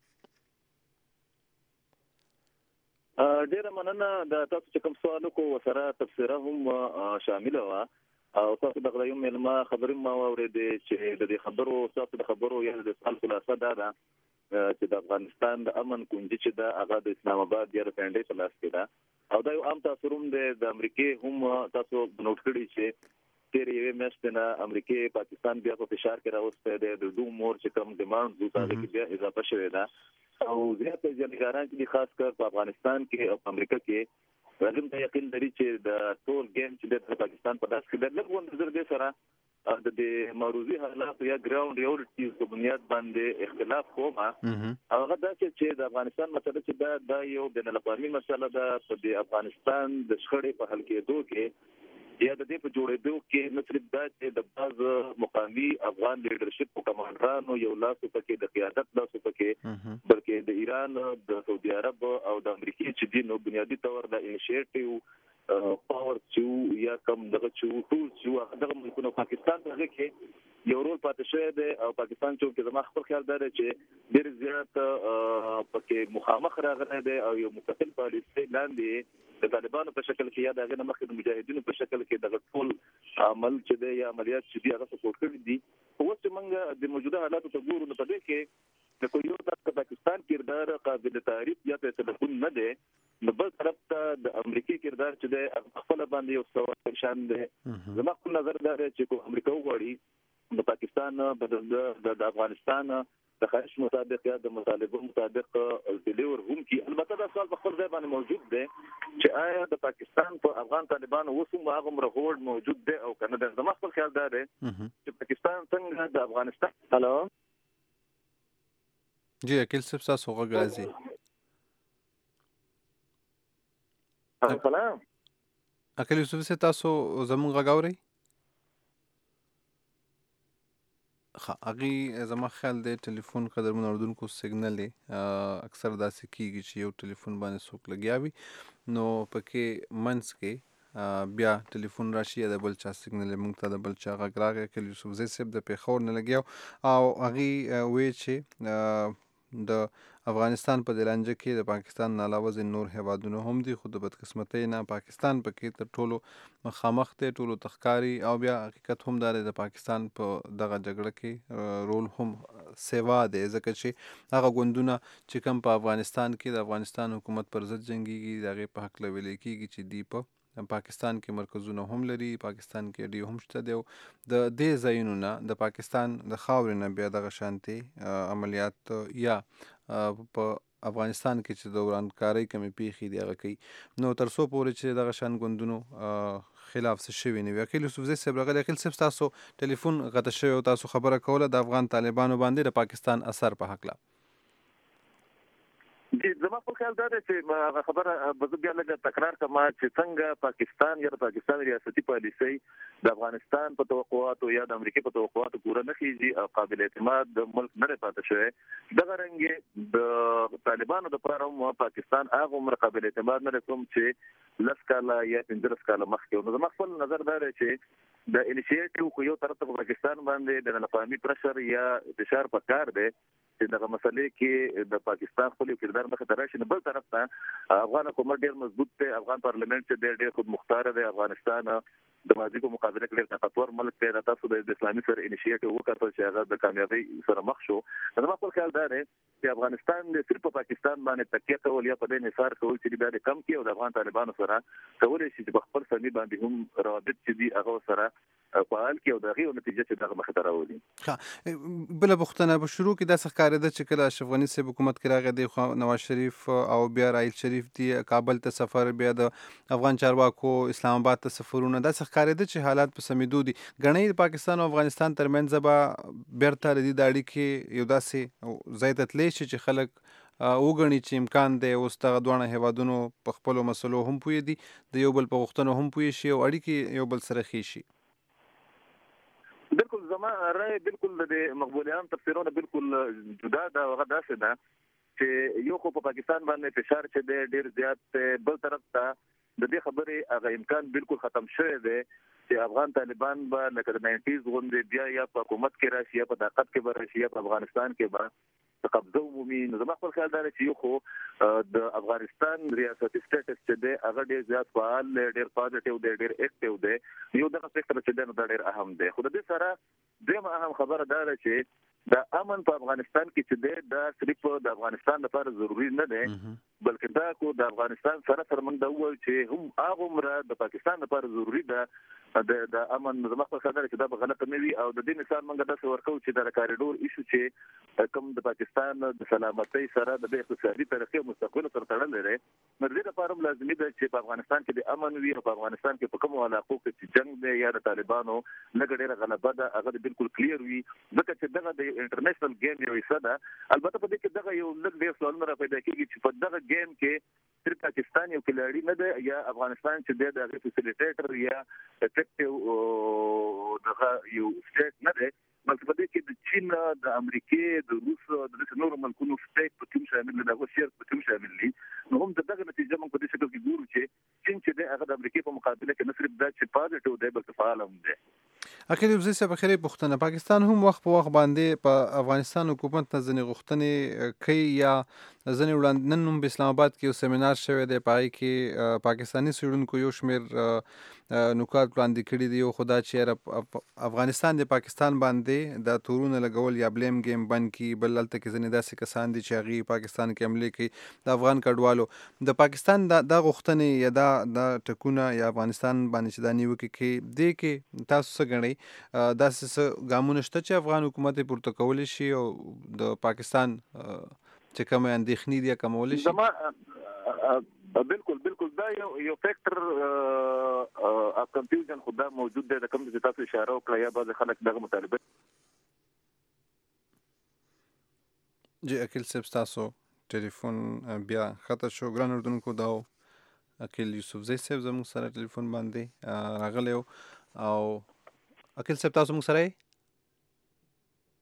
ډیره مننه. د تاسو چې کوم سوال وکړو ورسره تفسیره هم شامله وه او تاسو دغه یو مېلمه خبرې ما واورېدې چې د دې خبرو تاسو د خبرو یا د سوال خلاصه دا ده چې د افغانستان د امن کنجي چې ده هغه د اسلام آباد یا د پنډۍ په لاس کې ده او دا یو عام تاثر هم دی. د امریکې هم تاسو نوټ کړي چې تېرې یوې میاشتې نه امریکې پاکستان بیا په فشار کې راوستی دی. د ډو مور چې کوم ډیمانډ و هغې کې بیا اضافه شوې ده او زیات جنګاران چې دي خاص کر په افغانستان کې او په امریکا کې لازم ته یقین لري چې د ټول گیم چې د پاکستان په لاس کې د لږ غونډ نظر دې سره د معروضي حالاتو یا ګراوند ریالټیز په بنیاد باندې اختلاف کومه هغه دا چې د افغانستان مسله چې دا یو بین الاقوامي مسله ده. په د افغانستان د شخړې په حل کېدو کې یا د دې په جوړېدو کې نه صرف دا چې د بعض مقامي افغان لیډرشپ او کمانډرانو یو لاس پکې د قیادت لاس پکې بلکې د ایران، د سعودي عرب او د امریکای چې دي نو بنیادی تور د انیشیټیو پاور چې یا کم دغه چې ټول چې دغه ملکونو پاکستان دغه کې یو رول پاتې شوی دی او پاکستان چې زما خپل خیال دی چې ډېر زیات پکې مخامخ راغلی دی او یو مستقل پالیسي لاندې د طالبانو په شکل کې یا د هغې نه مخکې د مجاهدینو په شکل کې دغه ټول عمل چې دی یا عملیات چې دي هغه سپورټ کړي دي. اوس چې موږ د موجوده حالاتو ته ګورو نو په دې کې د یو طرف د پاکستان کردار قابل تعریف یا فیصله کن نه دی، نو بل طرف ته د امریکای کردار چې دی خپل باندې یو سوال شان دی. زما خپل نظر دا دی چې کوم امریکا وغواړي د پاکستان د افغانستان د خواهش مطابق یا د مطالبه مطابق ډیلیور هم کی. البته دا سوال په خپل ځای باندې موجود دی چې آیا د پاکستان په افغان طالبانو اوس هم هغه مرهوړ موجود دی او کنه. د زما خپل خیال دا دی چې پاکستان څنګه د افغانستان هلو جی عقیل صاحب تاسو غږ راځي. سلام عقیل یوسف صاحب تاسو زموږ غږ اورئ؟ هغې زما خیال دی ټلیفون قدرمن اورېدونکو سیګنل اکثر داسې کېږي چې یو ټلیفون باندې څوک لګیا وي نو پکې منځ کې بیا ټلیفون راشي یا د بل چا سیګنل موږ ته د بل چا غږ راغی کل یوسفزی صاحب د پېښور نه لګیا او هغې وویل چې د افغانستان په دې لانجه کې د پاکستان نه علاوه ځینې نور هیوادونه هم دي خو د بدقسمتۍ نه پاکستان پکې تر ټولو مخامخ دی ټولو ته ښکاري او بیا حقیقت هم دا دی د پاکستان په دغه جګړه کې رول هم سیوا دی ځکه چې هغه ګوندونه چې کوم په افغانستان کې د افغانستان حکومت پر ضد جنګیږي د هغې په هکله ویلی کېږي چې دی په پاکستان کې مرکزونه هم لري پاکستان کې اډې هم شته دی او د دې ځایونو نه د پاکستان د خاورې نه بیا دغه شانتې عملیات یا په افغانستان کې چې د ورانکارۍ کمې پیښې دي هغه کوي نو تر څو پورې چې دغه شان ګوندونو خلاف څه شوي نه وي عقیل یوسفزی صاحب راغلی عقیل صاحب ستاسو ټلیفون غته شوی او تاسو خبره کوله د افغان طالبانو باندې د پاکستان اثر په هکله زما په خیال دا دی چې هغه خبره به زه بیا لږ تکرار کړم چې څنګه پاکستان یا د پاکستان ریاستي پالیسۍ د افغانستان په توقعاتو یا د امریکا په توقعاتو پوره نه کېږي او قابل اعتماد د ملک نه دی پاتې شوی دغه رنګې د طالبانو دپاره هم پاکستان هغه عمر قابل اعتماد نه دی کوم چې 10 کاله یا 15 کاله مخکې نو زما خپل نظر دا دی چې د انیشیټیو خو یو طرف ته پاکستان باندې د ناپاهمي پرشر یا فشار پکار دی چې دغه مسلې کې د پاکستان خپل کردار مخه ته راشي بل طرف ته افغان حکومت ډیر مضبوط دی افغان پارلیمنت چې ډیر خود مختار دی افغانستان د ماضي په مقابله کې ډیر طاقتور ملک دی تاسو د اسلامي سره انیشیټیو وکړل چې هغه د کامیابی سره مخ شو زما په خیال دا دی چې افغانستان د صرف پاکستان باندې تکیه کول یا په دې نثار کول چې بیا د کم کې او د افغان طالبانو سره کولای شي چې خپل سمي باندې هم روابط چې دي هغه سره فعال کې او دغه نتیجه چې دغه مخه ته راوړي بل بختنه په شروع کې د ښکارېده چې کله اشرف غني صاحب حکومت کې راغی دی خو نواز شریف او بیا راحیل شریف دی کابل ته سفر بیا د افغان چارواکو اسلام آباد ته سفرونه د ښکارېده چې حالات په سمیدو دي غنۍ پاکستان او افغانستان ترمنځ به بیرته لري د اړیکې یو داسې ځای ته تللی شي چې خلک وګڼي چې امکان دی اوس دغه دواړه هیوادونو په خپلو مسلو هم پوه دي د یو بل په غوښتنو هم پوه شي او اړیکې یو بل سره ښې شي بالکل زما رائے بالکل د مقبولیان تفسیرونه بالکل جدا دا هغه داسې ده چې یو خو په پاکستان باندې فشار چې ډیر زیات بل طرف ته د دې خبرې هغه امکان بالکل ختم شوی دی چې افغان طالبان به لکه د 90s غوندې بیا یا په حکومت کې راشي یا په طاقت کې به راشي یا په افغانستان کې به قبضه ومومي نو زما خپل خیال دا چې یو خو د افغانستان ریاستي سټیټس چې دی هغه ډیر زیات فعال ډیر پازیټیو دی ډیر اکټیو دی یو دغه فکر چې دی نو دا ډیر اهم دی خو د دې سره دویمه اهم خبره دا ده چې د امن په افغانستان کې چې دی دا صرف د افغانستان لپاره ضروری نه دی بلکې دا کو د افغانستان سره موږ دا وایو چې هم هغه عمره د پاکستان لپاره ضروری ده د امن زما په خاطر چې دا به غلط نه وي او د دې مثال موږ داسې ورکو چې د کاریډور ایشو چې کوم د پاکستان د سلامتۍ سره د اقتصادي ترقۍ مستقبل سره تړل لري نو دې لپاره لازمي ده چې په افغانستان کې د امن وي او په افغانستان کې په کوم علاقو کې چې جنگ دی یا د طالبانو لګړې غلبه ده هغه بالکل کلیر وي ځکه چې دغه د انټرنیشنل گیم یو حصہ ده البته په دې کې دغه یو لږ ډیر سوالونه را پیدا کیږي چې په دغه گیم کې صرف پاکستان یو کلاړی نه دی یا افغانستان چې د فیسیلیټیټر یا افیکټیو دغه یو سټیټ نه دی بلکې په دې کې د چین د امریکای د روس د نورو ملکونو سټیټ په کوم شامل دي دغه شیر په کوم شامل دي نو هم دغه نتیجه موږ په دې شکل کې ګورو چې چین چې د هغه د امریکای په مقابله کې نه صرف دا چې پازیټیو دی بلکې فعال هم دی اخر یو ځای په خیره پښتنه پاکستان هم وخت په وخت باندې په افغانستان حکومت ته ځنې غوښتنې کوي یا ځنې وړاندې نن په اسلام آباد کې یو سیمینار شوی دی پای کې پاکستاني څېړونکو یو شمېر نکات وړاندې کړي دي یو خدا چې افغانستان د پاکستان باندې د تورونه لګول یا بلیم گیم بند کی بل هلته کې ځنې داسې کسان دي چې هغې پاکستان کې حملې کوي د افغان کډوالو د پاکستان دا غوښتنې یا دا ټکونه یا افغانستان باندې چې دا نیوکې کوي دې کې تاسو څه ګڼئ داسې څه ګامونه شته چې افغان حکومت یې پورته کولی شي او د پاکستان چې کومې اندېښنې دي کمولی شي بالکل دا یو فیکٹر اف کنفیوژن خدا موجود دی د کوم چې تاسو اشاره وکړه یا بعض خلک دغه مطالبه جی اکیل صاحب تاسو ټلیفون بیا خطا شو ګران اردوونکو دا اکیل یوسفزی صاحب زموږ سره ټلیفون باندې راغلی او اکیل صاحب تاسو موږ سره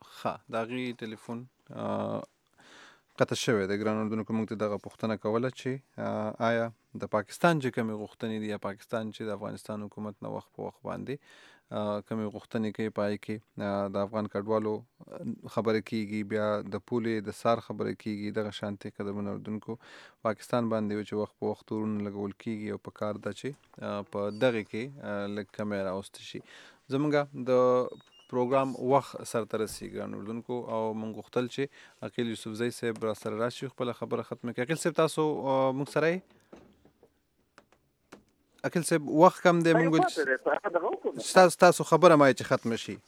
د هغې ټلیفون قطع شوی د ګران اردوونکو موږ ته دغه پوښتنه کوله چې آیا د پاکستان چې کومې غوښتنې دي یا پاکستان چې د افغانستان حکومت نه وخت په وخت باندې کومې غوښتنې کوي پای کې د افغان کډوالو خبره کیږي بیا د پولې د سار خبره کیږي دغه شانتي قدمونه اردوونکو پاکستان باندې چې وخت په وخت تورونه لګول کیږي او په کار ده چې په دغه کې لږ کمی راوسته شي. زموږ د پروګرام وخت سرته رسیږي ګران اردوونکو او موږ غوښتل چې عقیل یوسفزی صاحب را سره راشي خپله خبره ختمه کړي. عقیل صاحب تاسو موږ سره یې؟ عقیل صاحب وخت کم دی موږ ستاسو خبره ما چې ختمه شي.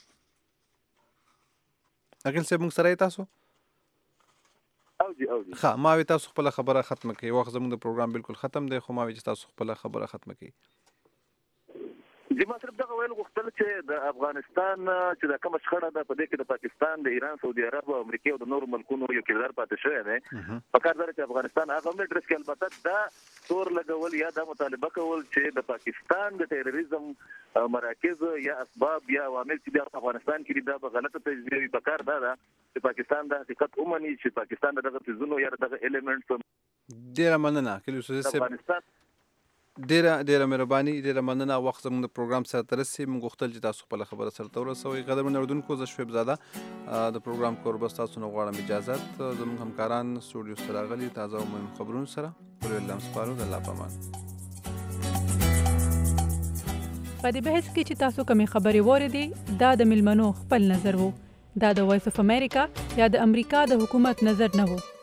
عقیل صاحب موږ سره یې تاسو؟ ښه ما وی تاسو خپله خبره ختمه کړي. وخت زموږ د پروګرام بالکل ختم دی خو ما وی چې تاسو خپله خبره ختمه کړي. ما صرف دغه ویل غوښتل چې د افغانستان چې د کومه شخړه ده په دې کې د پاکستان د ایران سعودي عرب او امریکا او د نورو ملکونو یو کردار پاتې شوی دی. په کار ده چې افغانستان هغه هم اډرس کړي. البته دا تور لګول یا دا مطالبه کول چې د پاکستان د تروریزم مراکز یا اسباب یا عوامل چې د افغانستان کې دا په غلطه تجزیه وي. په کار ده چې پاکستان د حقیقت ومني چې پاکستان دغه څیزونو یا دغه ایلیمنټس. ډیره مننه عقیل یوسفزی صاحب. ډیره مهرباني ډیره مننه. وخت زموږ د پروګرام سره ته رسي. موږ غوښتل چې تاسو خپله خبره سرته ورسوئ. قدرمن اردوونکو زه شعیب زاده د پروګرام کوربه ستاسو نه غواړم اجازت. زموږ همکاران سټوډیو ته راغلي تازه او مهم خبرونو سره. پورې الله سپارو د الله په امان. په دې بحث کې چې تاسو کومې خبرې واورېدې دا د میلمنو خپل نظر و. دا د وایس اف امریکا یا د امریکا د حکومت نظر نه و.